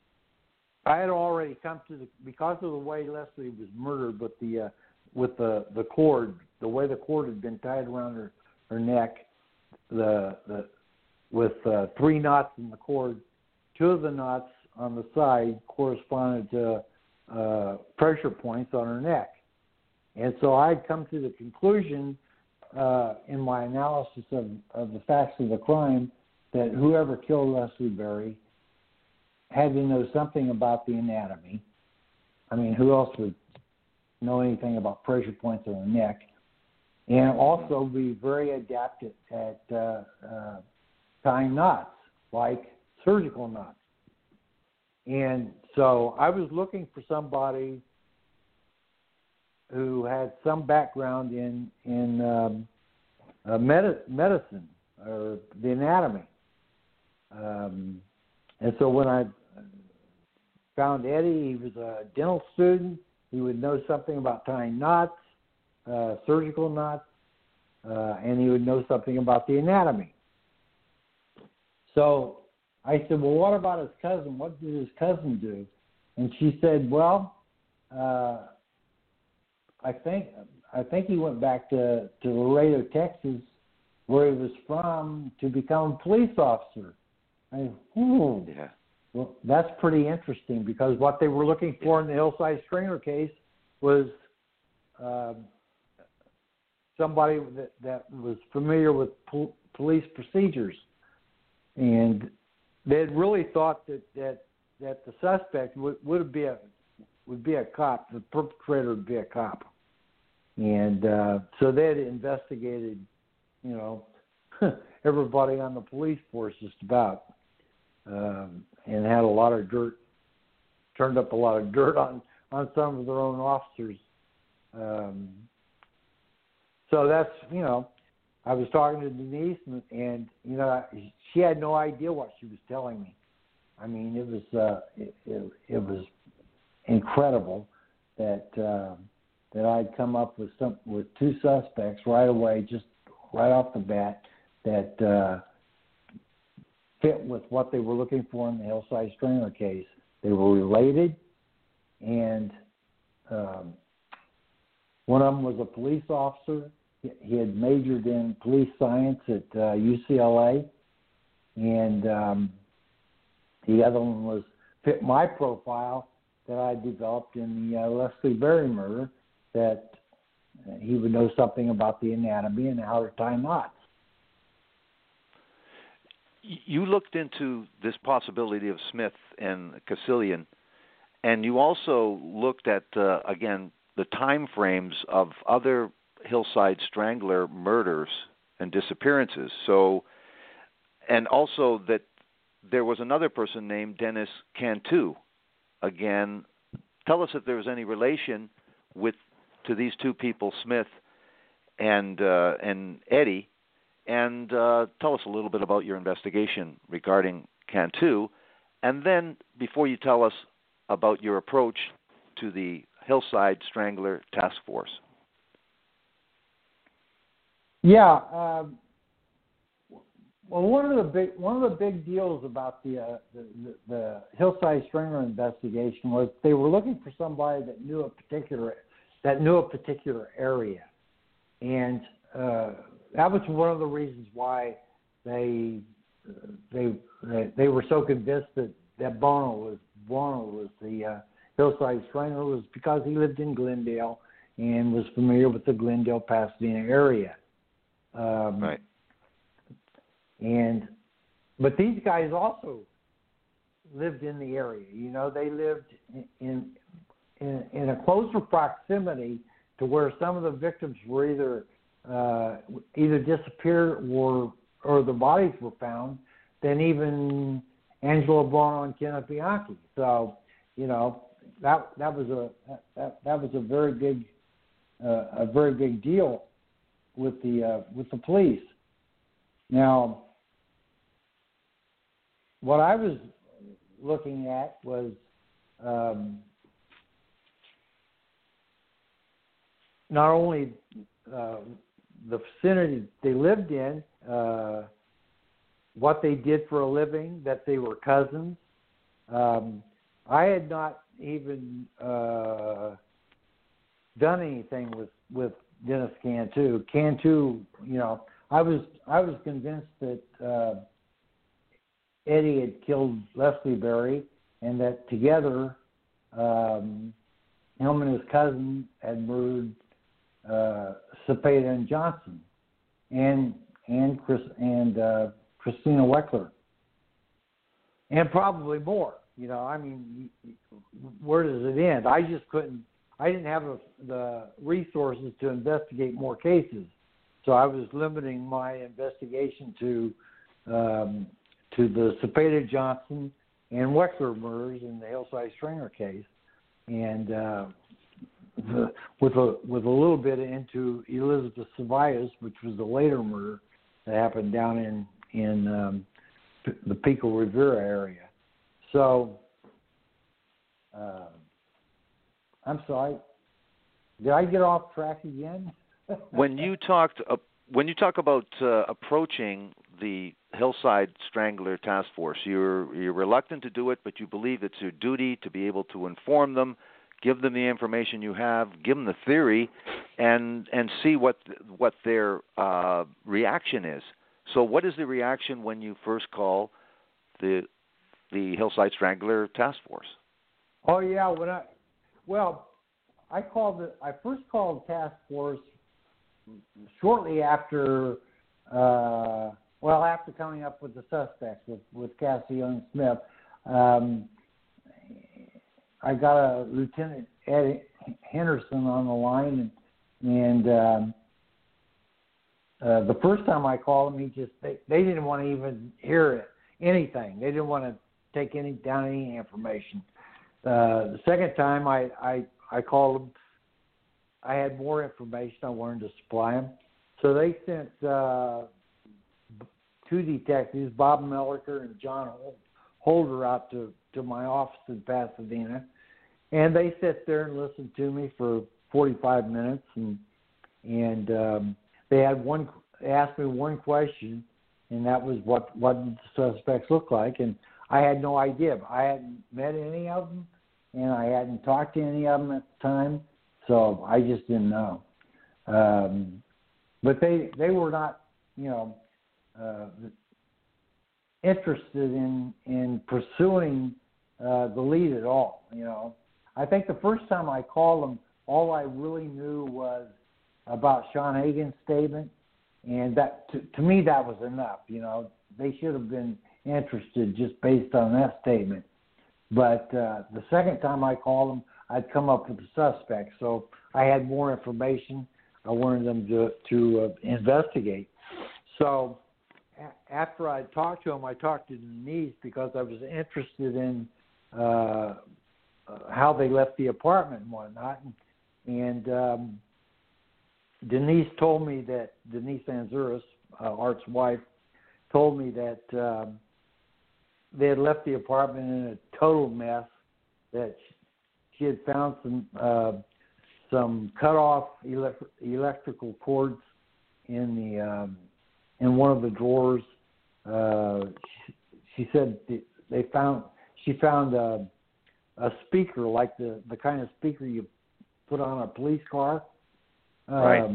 I had already come to the, because of the way Leslie was murdered with the uh, with the, the cord, the way the cord had been tied around her, her neck, the the with uh, three knots in the cord, two of the knots on the side corresponded to uh, pressure points on her neck. And so I'd come to the conclusion uh, in my analysis of, of the facts of the crime that whoever killed Leslie Berry had to know something about the anatomy. I mean, who else would know anything about pressure points on the neck? And also be very adept at, at uh, uh, tying knots, like surgical knots. And so I was looking for somebody who had some background in in um, uh, med- medicine or the anatomy. Um, and so when I found Eddie, he was a dental student. He would know something about tying knots, uh, surgical knots, uh, and he would know something about the anatomy. So I said, well, what about his cousin? What did his cousin do? And she said, well, uh, I think I think he went back to, to Laredo, Texas, where he was from, to become a police officer. I said, hmm. Yeah. Well, that's pretty interesting, because what they were looking for in the Hillside Stringer case was uh, somebody that, that was familiar with pol- police procedures. And they had really thought that, that, that the suspect would, would be a would be a cop, the perpetrator would be a cop. And uh, so they had investigated, you know, everybody on the police force just about, um, and had a lot of dirt, turned up a lot of dirt on, on some of their own officers. Um, so that's, you know, I was talking to Denise, and, and you know, she had no idea what she was telling me. I mean, it was uh, it, it, it was incredible that uh, that I'd come up with some with two suspects right away, just right off the bat, that uh, fit with what they were looking for in the Hillside Stringer case. They were related, and um, one of them was a police officer. He had majored in police science at uh, U C L A, and um, the other one was fit my profile that I developed in the uh, Leslie Berry murder, that uh, he would know something about the anatomy and how to tie knots. You looked into this possibility of Smith and Casillion, and you also looked at, uh, again, the time frames of other Hillside Strangler murders and disappearances. So, and also that there was another person named Dennis Cantu. Again, tell us if there was any relation with to these two people, Smith and uh, and Eddie, and uh, tell us a little bit about your investigation regarding Cantu, and then before you tell us about your approach to the Hillside Strangler Task Force. Yeah. Um, well, one of the big one of the big deals about the, uh, the, the the Hillside Stringer investigation was they were looking for somebody that knew a particular that knew a particular area, and uh, that was one of the reasons why they they they were so convinced that, that Bono was Bono was the uh, Hillside Stringer, was because he lived in Glendale and was familiar with the Glendale, Pasadena area. Um, right. And, but these guys also lived in the area. You know, they lived in in, in a closer proximity to where some of the victims were either uh, either disappeared or or the bodies were found than even Angelo Bono and Kenneth Bianchi. So, you know, that that was a that, that was a very big uh, a very big deal with the uh, with the police. Now, what I was looking at was um, not only uh, the vicinity they lived in, uh, what they did for a living, that they were cousins. Um, I had not even uh, done anything with, with Dennis Cantu. Cantu, you know, I was I was convinced that uh, Eddie had killed Leslie Berry, and that together, um, him and his cousin had murdered uh, Cepeda and Johnson, and and Chris and uh, Christina Weckler, and probably more. You know, I mean, where does it end? I just couldn't. I didn't have a, the resources to investigate more cases, so I was limiting my investigation to um, to the Cepeda, Johnson, and Weckler murders in the Hillside Stringer case, and uh, the, with a with a little bit into Elizabeth Ceballos, which was the later murder that happened down in in um, the Pico Rivera area. So, uh, I'm sorry. Did I get off track again? When you talked, uh, when you talk about uh, approaching the Hillside Strangler Task Force, you're you're reluctant to do it, but you believe it's your duty to be able to inform them, give them the information you have, give them the theory, and and see what what their uh, reaction is. So, what is the reaction when you first call the the Hillside Strangler Task Force? Oh yeah, when I well, I called it. I first called task force shortly after. Uh, well, after coming up with the suspects with with Cassie Young Smith, um, I got a Lieutenant Ed Henderson on the line, and, and um, uh, the first time I called him, he just they, they didn't want to even hear it, anything. They didn't want to take any down any information. Uh, the second time I, I I called him, I had more information I wanted to supply him, so they sent uh, two detectives, Bob Melliker and John Holder, out to, to my office in Pasadena, and they sat there and listened to me for forty-five minutes, and and um, they had one they asked me one question, and that was what what did the suspects look like, and I had no idea. I hadn't met any of them, and I hadn't talked to any of them at the time, so I just didn't know. Um, but they they were not, you know, uh, interested in in pursuing uh, the lead at all. You know, I think the first time I called them, all I really knew was about Sean Hagen's statement, and that to, to me that was enough. You know, they should have been interested just based on that statement. But uh, the second time I called them, I'd come up with the suspect. So I had more information. I wanted them to, to uh, investigate. So a- after I talked to them, I talked to Denise because I was interested in uh, uh, how they left the apartment and whatnot. And, and um, Denise told me that, Denise Anzuris, uh, Art's wife, told me that um, they had left the apartment in a total mess, that she had found some uh, some cut off elect- electrical cords in the um, in one of the drawers. Uh, she, she said they found she found a, a speaker, like the, the kind of speaker you put on a police car. Um, right.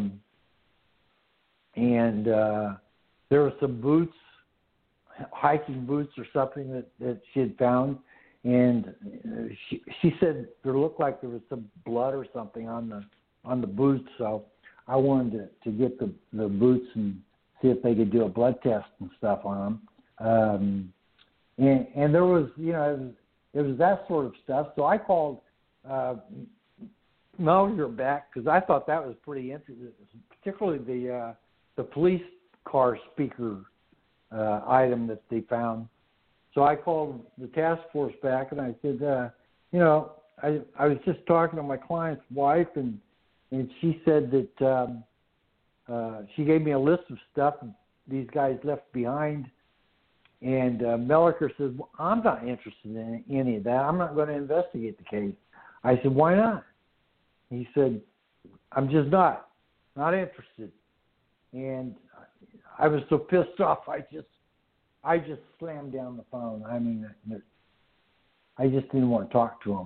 And uh, there were some boots, hiking boots or something that, that she had found, and she she said there looked like there was some blood or something on the on the boots. So I wanted to, to get the, the boots and see if they could do a blood test and stuff on them. Um, and and there was you know it was, it was that sort of stuff. So I called uh, Mellinger back because I thought that was pretty interesting, particularly the uh, the police car speaker uh, item that they found. So I called the task force back and I said, uh, you know, I I was just talking to my client's wife, and and she said that um, uh, she gave me a list of stuff these guys left behind. And uh, Melliker says, well, I'm not interested in any of that. I'm not going to investigate the case. I said, why not? He said, I'm just not, not interested. And I was so pissed off, I just, I just slammed down the phone. I mean, I just didn't want to talk to him.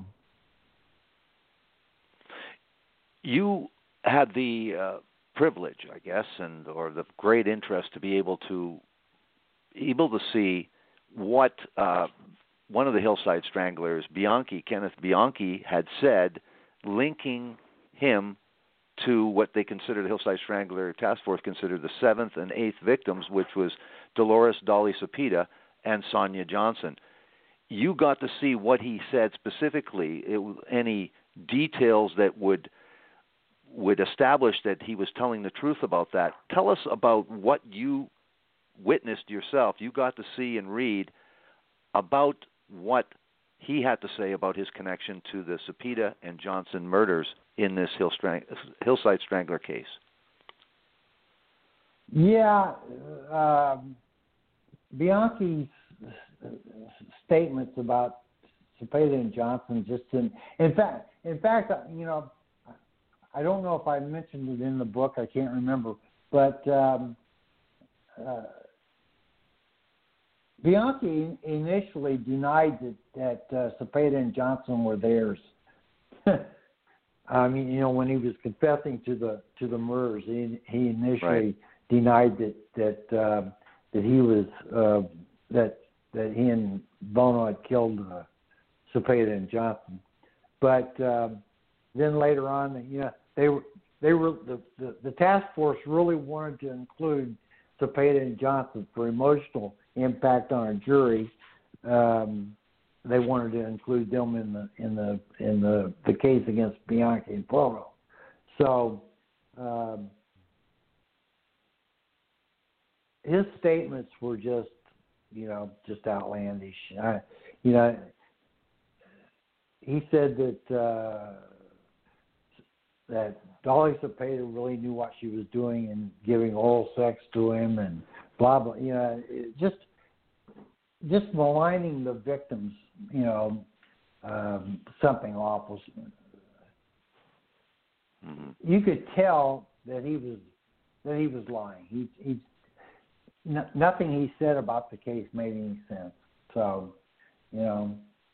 You had the uh, privilege, I guess, and or the great interest to be able to able to see what uh, one of the Hillside Stranglers, Bianchi, Kenneth Bianchi, had said, linking him to what they considered the Hillside Strangler Task Force considered the seventh and eighth victims, which was Dolores Dolly Cepeda and Sonia Johnson. You got to see what he said specifically, it, any details that would would establish that he was telling the truth about that. Tell us about what you witnessed yourself. You got to see and read about what he had to say about his connection to the Cepeda and Johnson murders in this Hill Strang- Hillside Strangler case. Yeah, um, Bianchi's statements about Cepeda and Johnson just didn't. In fact, in fact, you know, I don't know if I mentioned it in the book. I can't remember, but um, uh, Bianchi initially denied that, that uh, Cepeda and Johnson were theirs. I mean, you know, when he was confessing to the to the murders, he he initially right. denied that that uh, that he was uh, that that he and Bono had killed uh, Cepeda and Johnson. But um, then later on, you know, they were they were the, the, the task force really wanted to include Cepeda and Johnson for emotional impact on our jury. Um, they wanted to include them in the in the in the, the case against Bianchi and Bono. So um, his statements were just, you know, just outlandish. I, you know, he said that uh, that Dolly Cepeda really knew what she was doing and giving oral sex to him and blah blah. You know, it just just maligning the victims. You know, um, something awful. Mm-hmm. You could tell that he was that he was lying. He he. No, nothing he said about the case made any sense. So, you know.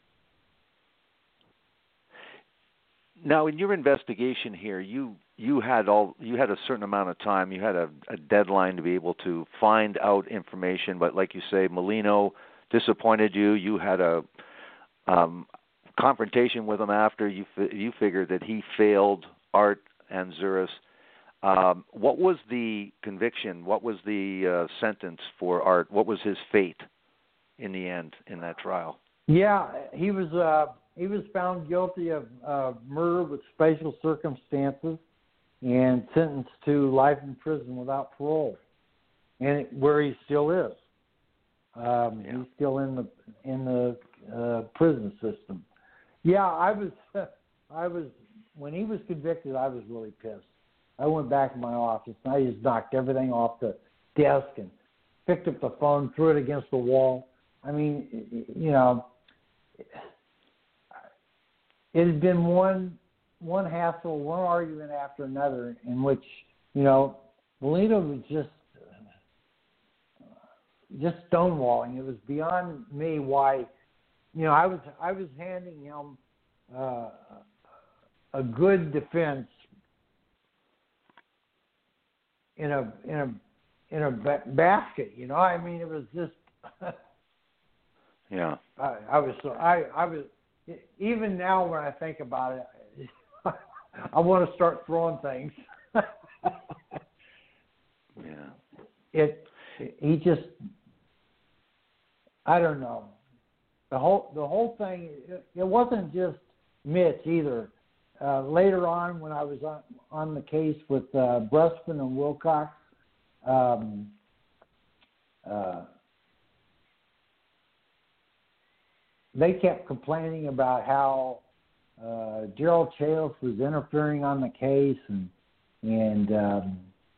Now, in your investigation here, you you had all you had a certain amount of time. You had a, a deadline to be able to find out information. But like you say, Molino disappointed you. You had a um, confrontation with him after you you figured that he failed Art and Zuras. Um, what was the conviction? What was the uh, sentence for Art? What was his fate in the end in that trial? Yeah, he was uh, he was found guilty of uh, murder with special circumstances and sentenced to life in prison without parole, and it, where he still is. Um, Yeah. He's still in the in the uh, prison system. Yeah, I was I was when he was convicted. I was really pissed. I went back in my office and I just knocked everything off the desk and picked up the phone, threw it against the wall. I mean, you know, it had been one one hassle, one argument after another in which, you know, Molino was just just stonewalling. It was beyond me why, you know, I was I was handing him uh, a good defense in a in a in a ba- basket, you know. I mean, it was just. yeah. I, I was so I I was even now when I think about it, I want to start throwing things. yeah. It he just I don't know the whole the whole thing. It, it wasn't just Mitch either. Uh, later on, when I was on, on the case with uh, Brespin and Wilcox, um, uh, they kept complaining about how uh, Gerald Chales was interfering on the case and and um,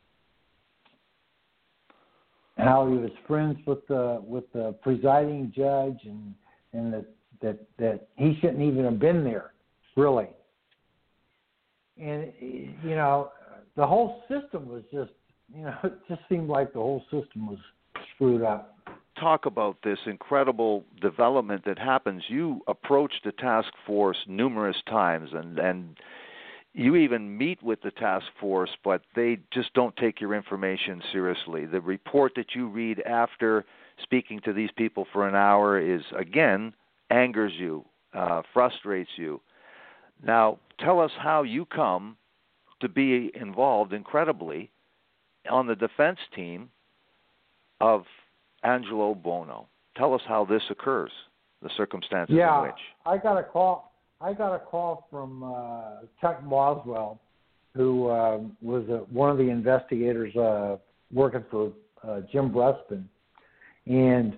how he was friends with the with the presiding judge and and that that that he shouldn't even have been there, really. And, you know, the whole system was just, you know, it just seemed like the whole system was screwed up. Talk about this incredible development that happens. You approach the task force numerous times, and, and you even meet with the task force, but they just don't take your information seriously. The report that you read after speaking to these people for an hour is, again, angers you, uh, frustrates you. Now, tell us how you come to be involved incredibly on the defense team of Angelo Bono. Tell us how this occurs, the circumstances yeah, in which. I got a call. I got a call from uh, Chuck Boswell, who uh, was uh, one of the investigators uh, working for uh, Jim Brespin, and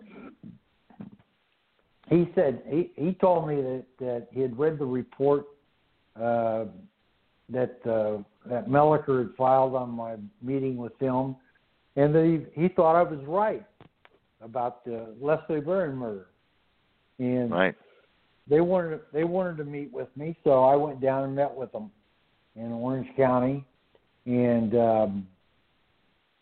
he said he, he told me that, that he had read the report uh, that uh, that Melliker had filed on my meeting with him, and that he, he thought I was right about the Leslie Barron murder. And right. they wanted they wanted to meet with me, so I went down and met with them in Orange County, and um,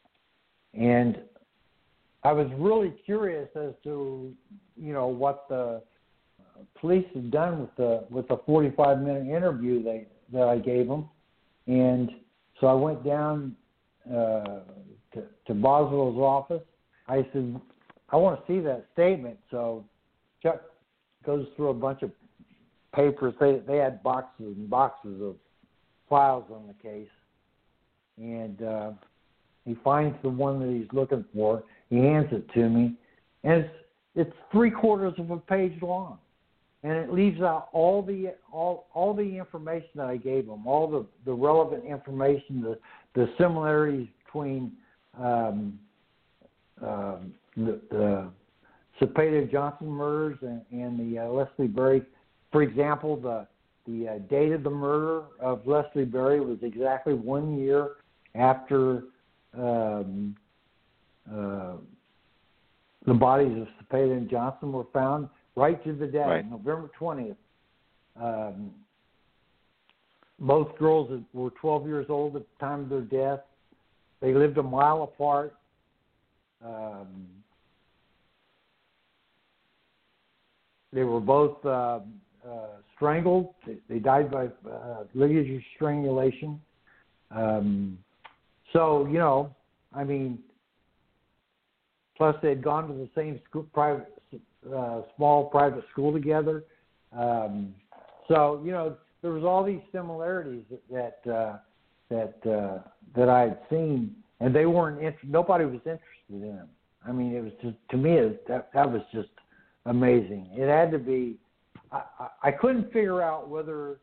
and I was really curious as to, you know, what the police had done with the with the forty-five minute interview they that I gave them, and so I went down uh, to, to Boswell's office. I said, I want to see that statement. So Chuck goes through a bunch of papers. They they had boxes and boxes of files on the case, and uh, he finds the one that he's looking for. He hands it to me, and it's it's three quarters of a page long, and it leaves out all the all all the information that I gave him, all the, the relevant information, the the similarities between um, uh, the, the Cepeda Johnson murders and, and the uh, Leslie Berry. For example, the the uh, date of the murder of Leslie Berry was exactly one year after um, uh, the bodies of Cepeda and Johnson were found, right to the day, right. November twentieth. Um, both girls were twelve years old at the time of their death. They lived a mile apart. Um, they were both uh, uh, strangled. They, they died by uh, ligature strangulation. Um, so, you know, I mean, plus they had gone to the same school, private, uh, small private school together. Um, so, you know, there was all these similarities that that uh, that, uh, that I had seen, and they weren't. Int- nobody was interested in them. I mean, it was just, to me it, that that was just amazing. It had to be. I, I, I couldn't figure out whether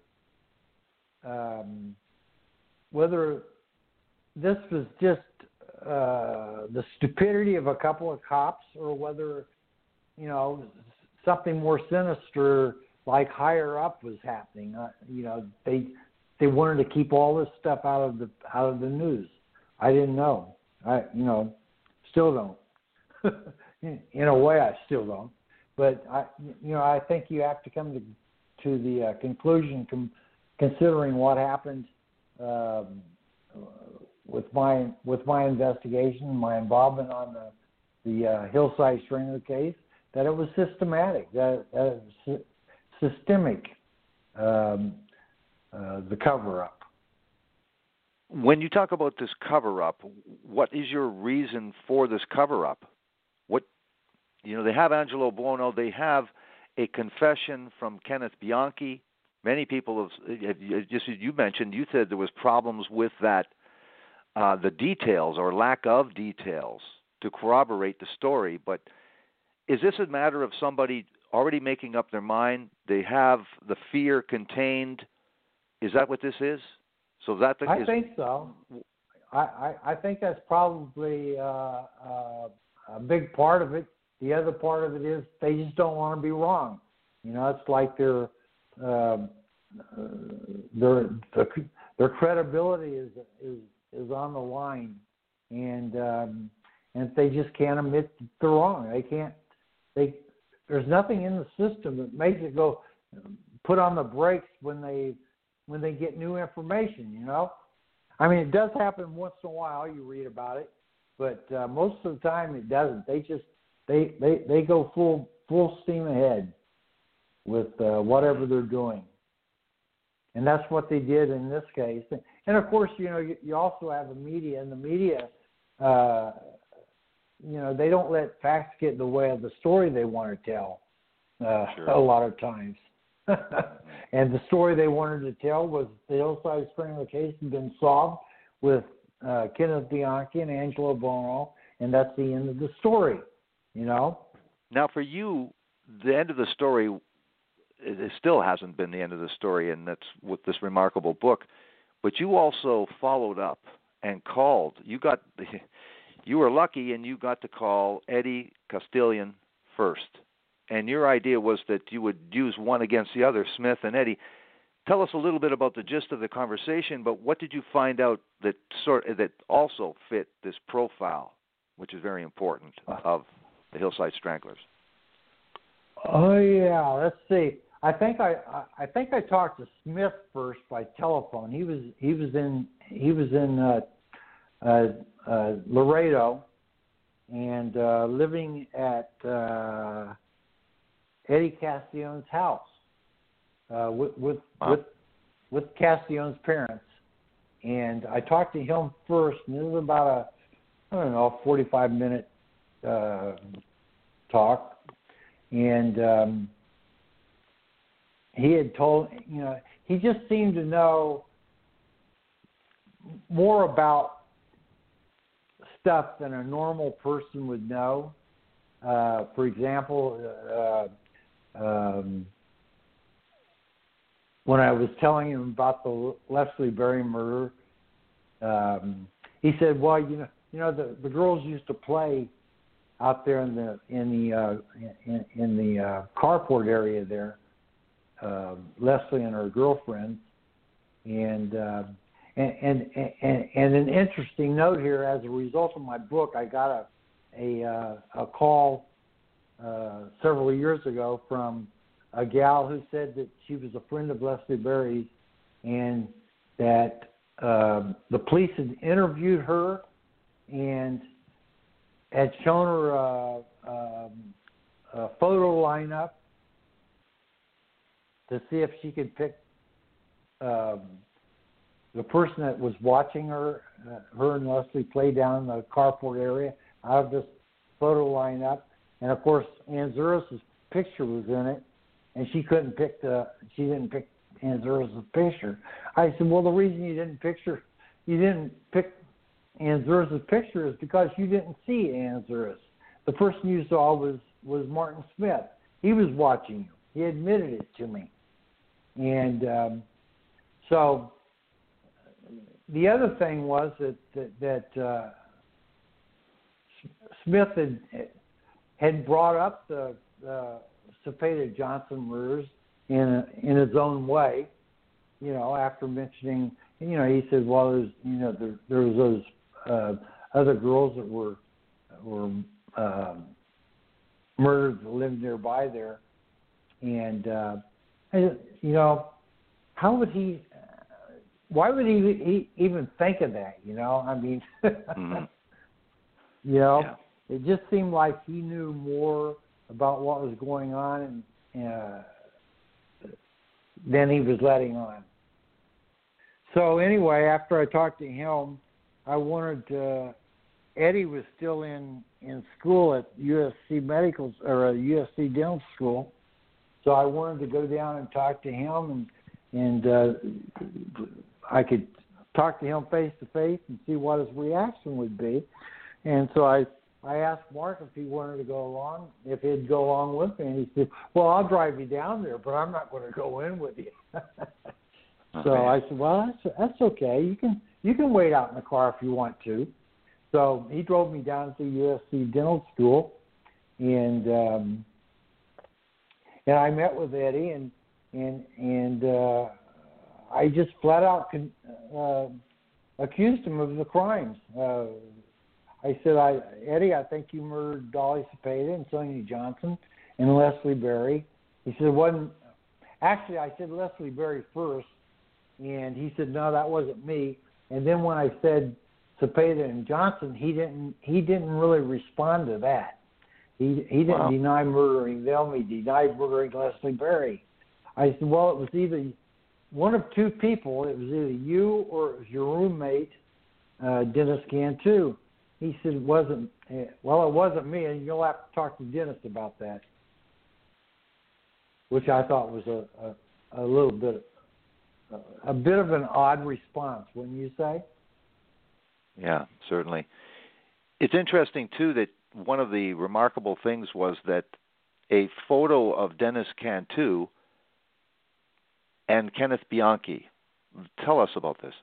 um, whether this was just uh, the stupidity of a couple of cops, or whether, you know, something more sinister, like higher up, was happening. Uh, you know, they they wanted to keep all this stuff out of the out of the news. I didn't know. I you know, still don't. In a way, I still don't. But I you know, I think you have to come to to the uh, conclusion, com- considering what happened um, with my with my investigation, my involvement on the the uh, Hillside Strangler case, that it was systematic, that, that it was sy- systemic, um, uh, the cover-up. When you talk about this cover-up, what is your reason for this cover-up? What, you know, they have Angelo Buono, they have a confession from Kenneth Bianchi. Many people have, just as you mentioned, you said there was problems with that, uh, the details or lack of details to corroborate the story. But is this a matter of somebody already making up their mind? They have the fear contained. Is that what this is? So that the, I is, think so. I, I, I think that's probably uh, uh, a big part of it. The other part of it is they just don't want to be wrong. You know, it's like their uh, their their credibility is is is on the line, and um, and they just can't admit they're wrong. They can't. They there's nothing in the system that makes it go put on the brakes when they when they get new information. You know, I mean, it does happen once in a while. You read about it, but uh, most of the time it doesn't. They just they they, they go full full steam ahead with uh, whatever they're doing. And that's what they did in this case. And, of course, you know, you, you also have the media, and the media, uh, you know, they don't let facts get in the way of the story they want to tell uh, Sure. a lot of times. And the story they wanted to tell was the Hillside Strangler case had been solved with uh, Kenneth Bianchi and Angelo Buono, and that's the end of the story, you know? Now, for you, the end of the story, it still hasn't been the end of the story, and that's with this remarkable book. But you also followed up and called. You got, you were lucky, and you got to call Eddie Castellan first. And your idea was that you would use one against the other, Smith and Eddie. Tell us a little bit about the gist of the conversation. But what did you find out that sort that also fit this profile, which is very important, of the Hillside Stranglers? Oh yeah, let's see. I think I, I think I talked to Smith first by telephone. He was he was in he was in uh, uh, uh, Laredo, and uh, living at uh, Eddie Castiglioni's house uh, with with, wow. with with Castiglione's parents. And I talked to him first, and it was about a, I don't know, forty-five minute uh, talk. And um, he had told, you know, he just seemed to know more about stuff than a normal person would know. Uh, for example, uh, um, when I was telling him about the Leslie Berry murder, um, he said, "Well, you know, you know, the, the girls used to play out there in the in the uh, in, in the uh, carport area there, uh, Leslie and her girlfriends, and." Uh, And, and and and an interesting note here, as a result of my book, I got a a, uh, a call uh, several years ago from a gal who said that she was a friend of Leslie Berry's, and that uh, the police had interviewed her and had shown her a, a, a photo lineup to see if she could pick. Um, The person that was watching her, uh, her and Leslie play down in the carport area out of this photo lineup. And of course, Anzuris's picture was in it, and she couldn't pick the, she didn't pick Anzuris's picture. I said, well, the reason you didn't picture, you didn't pick Anzuris's picture is because you didn't see Anzuris. The person you saw was, was Martin Smith. He was watching you. He admitted it to me. And um, so, the other thing was that that, that uh, Smith had had brought up the uh, Cepeda Johnson murders in a, in his own way, you know. After mentioning, you know, he said, "Well, there's, you know, there, there was those uh, other girls that were were uh, murdered that lived nearby there," and uh, you know, how would he? Why would he, he even think of that, you know? I mean, mm-hmm. you know, yeah. It just seemed like he knew more about what was going on and, uh, than he was letting on. So anyway, after I talked to him, I wanted to, Eddie was still in, in school at U S C Medical, or uh, U S C Dental School, so I wanted to go down and talk to him, and, and uh, I could talk to him face to face and see what his reaction would be. And so I I asked Mark if he wanted to go along, if he'd go along with me. And he said, well, I'll drive you down there, but I'm not going to go in with you. So okay. I said, well, that's, that's okay. You can you can wait out in the car if you want to. So he drove me down to U S C Dental School, and um, and I met with Eddie, and and and uh, I just flat out con- uh, accused him of the crimes. Uh, I said, I, Eddie, I think you murdered Dolly Cepeda and Sonia Johnson and Leslie Berry. He said, wasn't actually, I said Leslie Berry first, and he said, no, that wasn't me. And then when I said Cepeda and Johnson, he didn't he didn't really respond to that. He he didn't wow. deny murdering them. He denied murdering Leslie Berry. I said, well, it was either one of two people. It was either you or it was your roommate, uh, Dennis Cantu. He said, it wasn't, well, it wasn't me, and you'll have to talk to Dennis about that, which I thought was a, a, a little bit, a bit of an odd response, wouldn't you say? Yeah, certainly. It's interesting, too, that one of the remarkable things was that a photo of Dennis Cantu and Kenneth Bianchi. Tell us about this.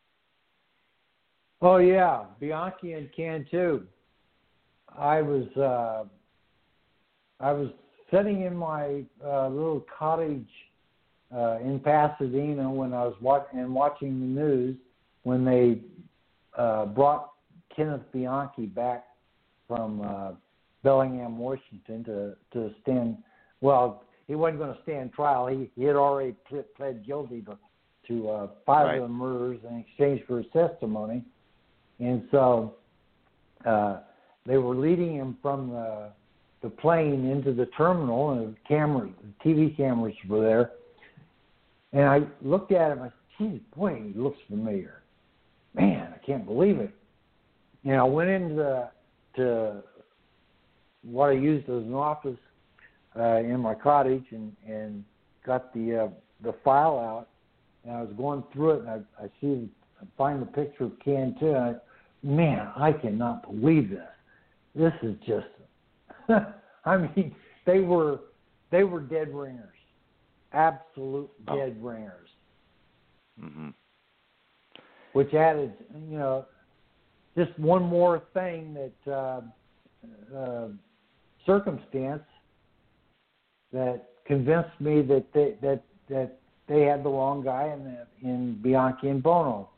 Oh, yeah, Bianchi and Cantu. I was uh, I was sitting in my uh, little cottage uh, in Pasadena when I was watch- and watching the news when they uh, brought Kenneth Bianchi back from uh, Bellingham, Washington, to, to stand. Well, he wasn't going to stand trial. He, he had already pled, pled guilty to, to uh, five right. of the murders in exchange for his testimony. And so uh, they were leading him from the the plane into the terminal, and the cameras, the T V cameras were there. And I looked at him. I said, "Geez, boy, he looks familiar. Man, I can't believe it." And I went into the, to what I used as an office uh, in my cottage, and, and got the uh, the file out. And I was going through it, and I, I see, I find the picture of Can too. And I, man, I cannot believe this. This is just. I mean, they were they were dead ringers, absolute dead oh. ringers. Mm-hmm. Which added, you know, just one more thing that uh, uh, circumstance that convinced me that they, that that they had the wrong guy in the, in Bianchi and Bono.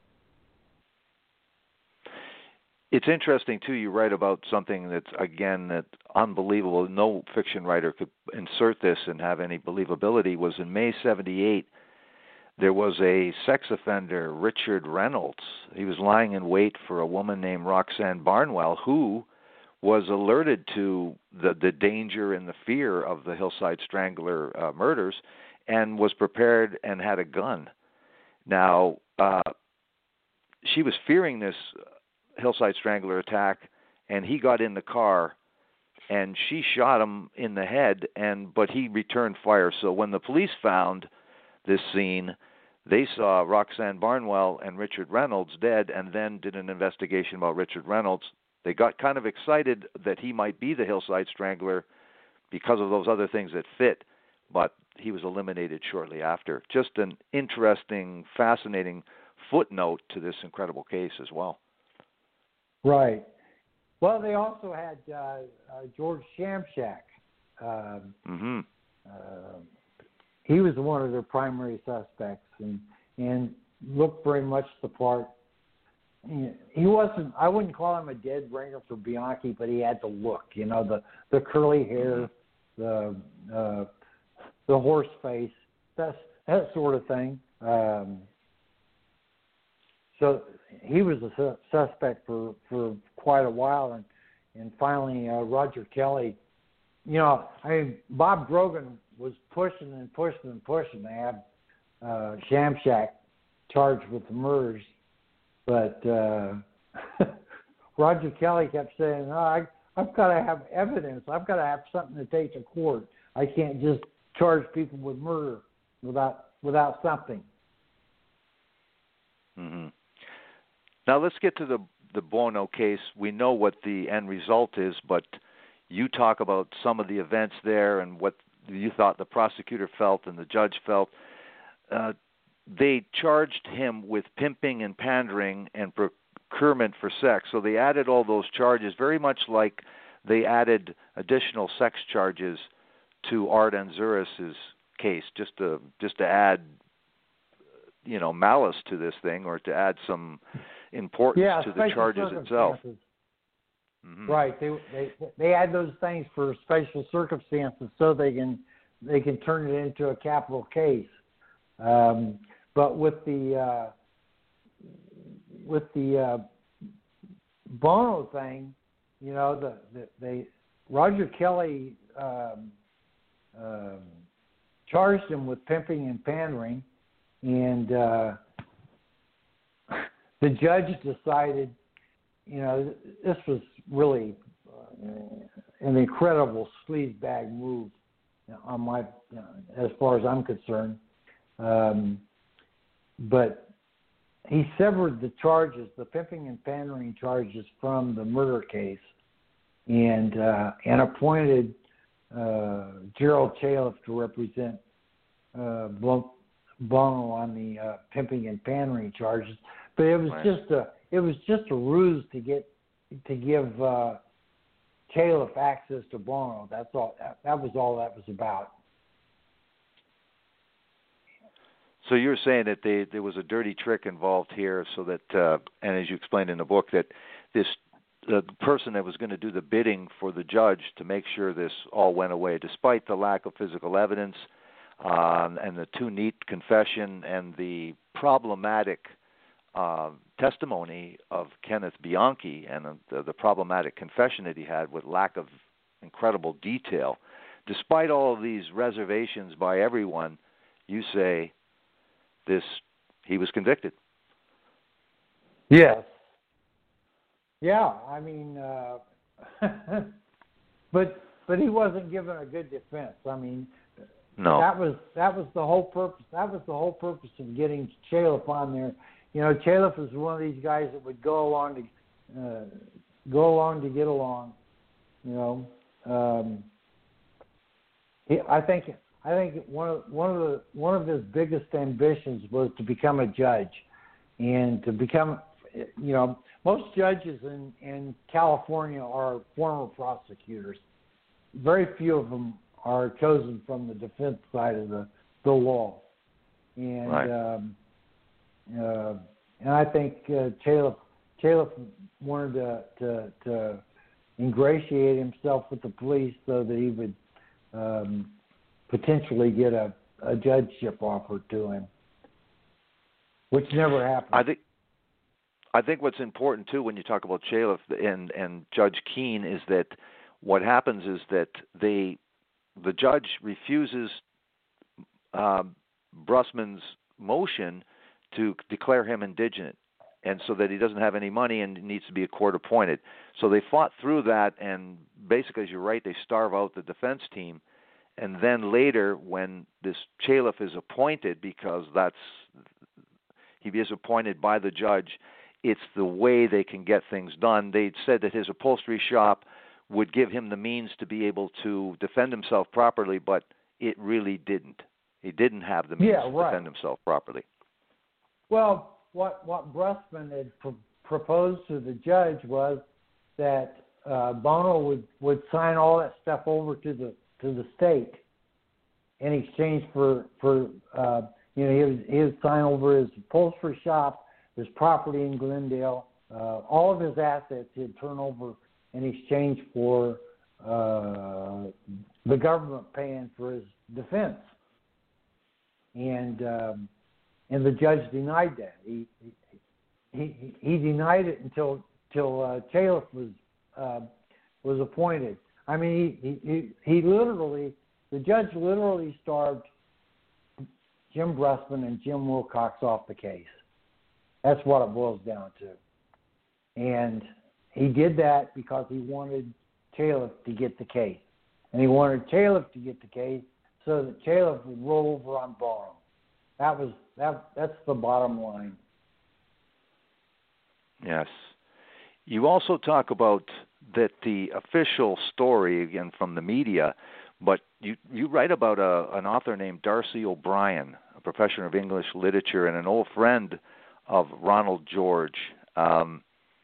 It's interesting, too, you write about something that's, again, that's unbelievable. No fiction writer could insert this and have any believability. Was in May seventy-eight, there was a sex offender, Richard Reynolds. He was lying in wait for a woman named Roxanne Barnwell, who was alerted to the, the danger and the fear of the Hillside Strangler uh, murders and was prepared and had a gun. Now, uh, she was fearing this Hillside Strangler attack, and he got in the car, and she shot him in the head, and but he returned fire. So when the police found this scene, they saw Roxanne Barnwell and Richard Reynolds dead, and then did an investigation about Richard Reynolds. They got kind of excited that he might be the Hillside Strangler because of those other things that fit, but he was eliminated shortly after. Just an interesting, fascinating footnote to this incredible case as well. Right. Well, they also had uh, uh, George Shamshak. Um, mm-hmm. uh, he was one of their primary suspects, and and looked very much the part. He wasn't. I wouldn't call him a dead ringer for Bianchi, but he had the look. You know, the the curly hair, the uh, the horse face, that's that sort of thing. Um, so. He was a su- suspect for, for quite a while, and and finally uh, Roger Kelly. You know, I mean, Bob Grogan was pushing and pushing and pushing to have uh, Shamshak charged with the murders, but uh, Roger Kelly kept saying, "No, I I've got to have evidence. I've got to have something to take to court. I can't just charge people with murder without without something." Mm-hmm. Now let's get to the the Bono case. We know what the end result is, but you talk about some of the events there and what you thought the prosecutor felt and the judge felt. Uh, they charged him with pimping and pandering and procurement for sex. So they added all those charges, very much like they added additional sex charges to Art Anzuris's case, just to just to add, you know, malice to this thing, or to add some importance yeah, to the charges itself. Mm-hmm. Right. They they they add those things for special circumstances so they can they can turn it into a capital case. Um, but with the uh, with the uh, Bono thing, you know, the, the they Roger Kelly um, um, charged him with pimping and pandering, and uh, the judge decided, you know, this was really uh, an incredible sleazebag move on my, you know, as far as I'm concerned. Um, but he severed the charges, the pimping and pandering charges, from the murder case, and uh, and appointed uh, Gerald Chaliff to represent uh, Bono on the uh, pimping and pandering charges. But it was right. just a it was just a ruse to get to give uh, Chaliff access to Bono. That's all. That, that was all that was about. So you're saying that they, there was a dirty trick involved here, so that, uh, and as you explained in the book, that this the person that was going to do the bidding for the judge to make sure this all went away, despite the lack of physical evidence, um, and the too neat confession and the problematic uh, testimony of Kenneth Bianchi and uh, the, the problematic confession that he had with lack of incredible detail, despite all of these reservations by everyone, you say this he was convicted. Yes. Yeah, I mean, uh, but but he wasn't given a good defense. I mean, no, that was that was the whole purpose. That was the whole purpose of getting Chaliff on there. You know, Chaliff is one of these guys that would go along to uh, go along to get along. You know, um, he, I think I think one of one of the one of his biggest ambitions was to become a judge, and to become, you know, most judges in, in California are former prosecutors. Very few of them are chosen from the defense side of the, the law. And right. um, uh, and I think uh, Chaliff, Chaliff wanted to, to, to ingratiate himself with the police so that he would um, potentially get a, a judgeship offered to him, which never happened. I think I think what's important too when you talk about Chaliff and and Judge Keene is that what happens is that they the judge refuses um, Brusman's motion to declare him indigent, and so that he doesn't have any money and needs to be a court appointed. So they fought through that, and basically, as you're right, they starve out the defense team. And then later, when this Chaliff is appointed, because that's he is appointed by the judge, it's the way they can get things done. They said that his upholstery shop would give him the means to be able to defend himself properly, but it really didn't. He didn't have the means yeah, to right. defend himself properly. Well, what what Brusman had pr- proposed to the judge was that uh, Bono would, would sign all that stuff over to the to the state in exchange for for uh, you know he would, he would sign over his upholstery shop, his property in Glendale, uh, all of his assets he'd turn over in exchange for uh, the government paying for his defense. And um, and the judge denied that. He he he, he denied it until until uh, Chaliff was uh, was appointed. I mean, he, he he literally the judge literally starved Jim Brusman and Jim Wilcox off the case. That's what it boils down to. And he did that because he wanted Chaliff to get the case. And he wanted Chaliff to get the case so that Chaliff would roll over on Bono. That was that. That's the bottom line. Yes. You also talk about that the official story, again from the media, but you, you write about a, an author named Darcy O'Brien, a professor of English literature and an old friend of Ronald George. Um,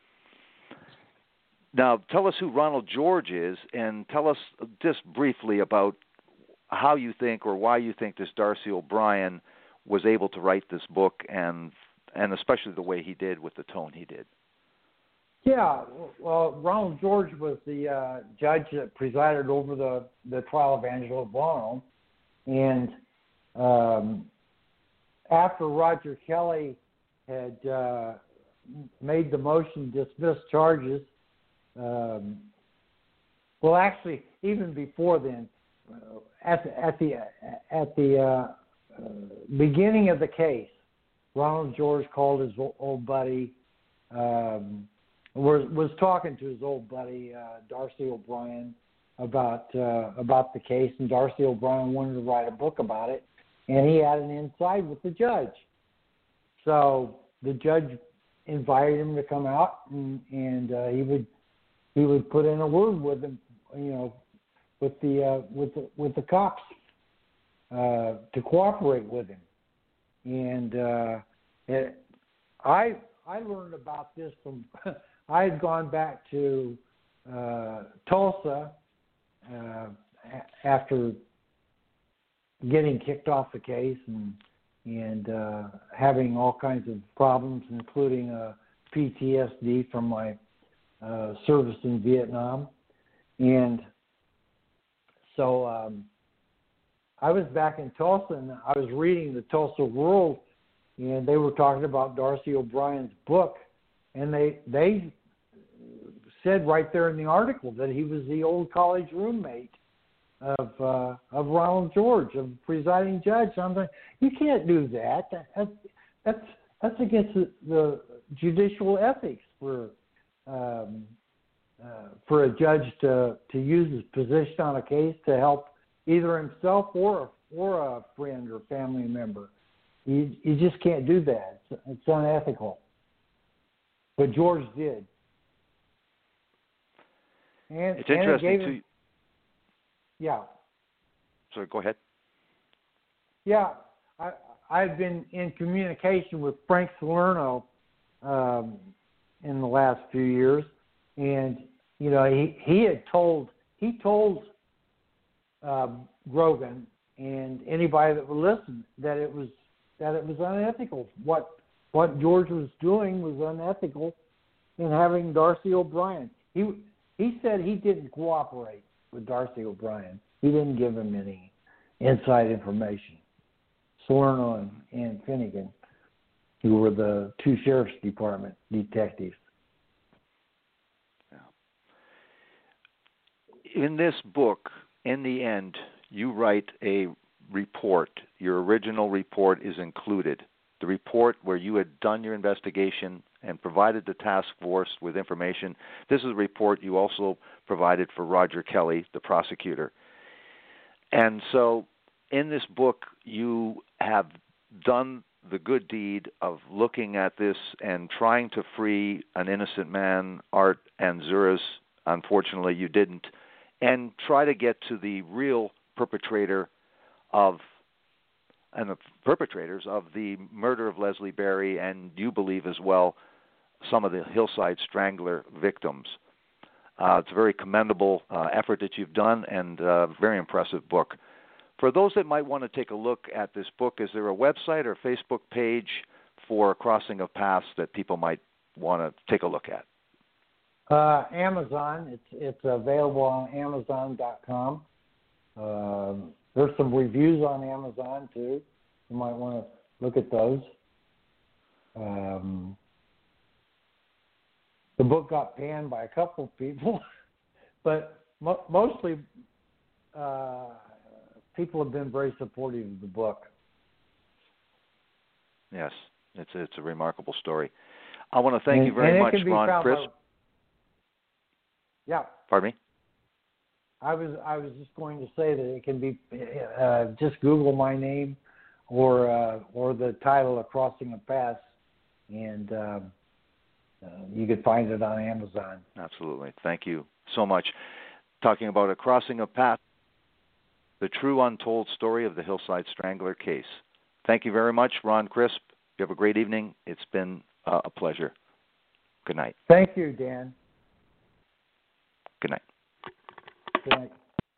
now, tell us who Ronald George is, and tell us just briefly about how you think or why you think this Darcy O'Brien was able to write this book, and and especially the way he did with the tone he did. Yeah, well, Ronald George was the uh, judge that presided over the, the trial of Angelo Bono, and um, after Roger Kelly had uh, made the motion to dismiss charges, um, well, actually, even before then, uh, at the at the at the uh, uh, beginning of the case, Ronald George called his old buddy. Um, Was, was talking to his old buddy uh, Darcy O'Brien about uh, about the case, and Darcy O'Brien wanted to write a book about it, and he had an inside with the judge. So the judge invited him to come out, and, and uh, he would he would put in a word with him, you know, with the uh, with the with the cops uh, to cooperate with him, and uh, it, I I learned about this from. I had gone back to uh, Tulsa uh, after getting kicked off the case and and uh, having all kinds of problems, including uh, P T S D from my uh, service in Vietnam. And so um, I was back in Tulsa, and I was reading the Tulsa World and they were talking about Darcy O'Brien's book, and they they said right there in the article that he was the old college roommate of uh, of Ronald George, of presiding judge. I'm like, you can't do that. That's that's, that's against the, the judicial ethics for um, uh, for a judge to to use his position on a case to help either himself or or a friend or family member. You you just can't do that. It's, it's unethical. But George did. And, it's and interesting it gave too. him, yeah. Sorry, go ahead. Yeah, I I've been in communication with Frank Salerno um, in the last few years, and you know he he had told he told um, Grogan and anybody that would listen that it was that it was unethical. What what George was doing was unethical in having Darcy O'Brien. He he said he didn't cooperate with Darcy O'Brien. He didn't give him any inside information. Salerno and, and Finnegan, who were the two sheriff's department detectives. Yeah. In this book, in the end, you write a report. Your original report is included. The report where you had done your investigation and provided the task force with information. This is a report you also provided for Roger Kelly, the prosecutor. And so in this book, you have done the good deed of looking at this and trying to free an innocent man, Art Anzuras. Unfortunately, you didn't. And try to get to the real perpetrator of and the perpetrators of the murder of Leslie Berry, and you believe as well some of the Hillside Strangler victims. Uh, it's a very commendable uh, effort that you've done, and a very impressive book. For those that might want to take a look at this book, is there a website or Facebook page for Crossing of Paths that people might want to take a look at? Uh, Amazon. It's it's available on Amazon dot com. Um, there's some reviews on Amazon too. You might want to look at those. Um, the book got panned by a couple of people, but mo- mostly uh, people have been very supportive of the book. Yes, it's a, it's a remarkable story. I want to thank and, you very much, Ron found Crisp. by, yeah. Pardon me? I was I was just going to say that it can be uh, just Google my name or uh, or the title of Crossing of Paths, and um, uh, you could find it on Amazon. Absolutely. Thank you so much. Talking about A Crossing of Paths, the true untold story of the Hillside Strangler case. Thank you very much, Ron Crisp. You have a great evening. It's been uh, a pleasure. Good night. Thank you, Dan. Good night. Good night.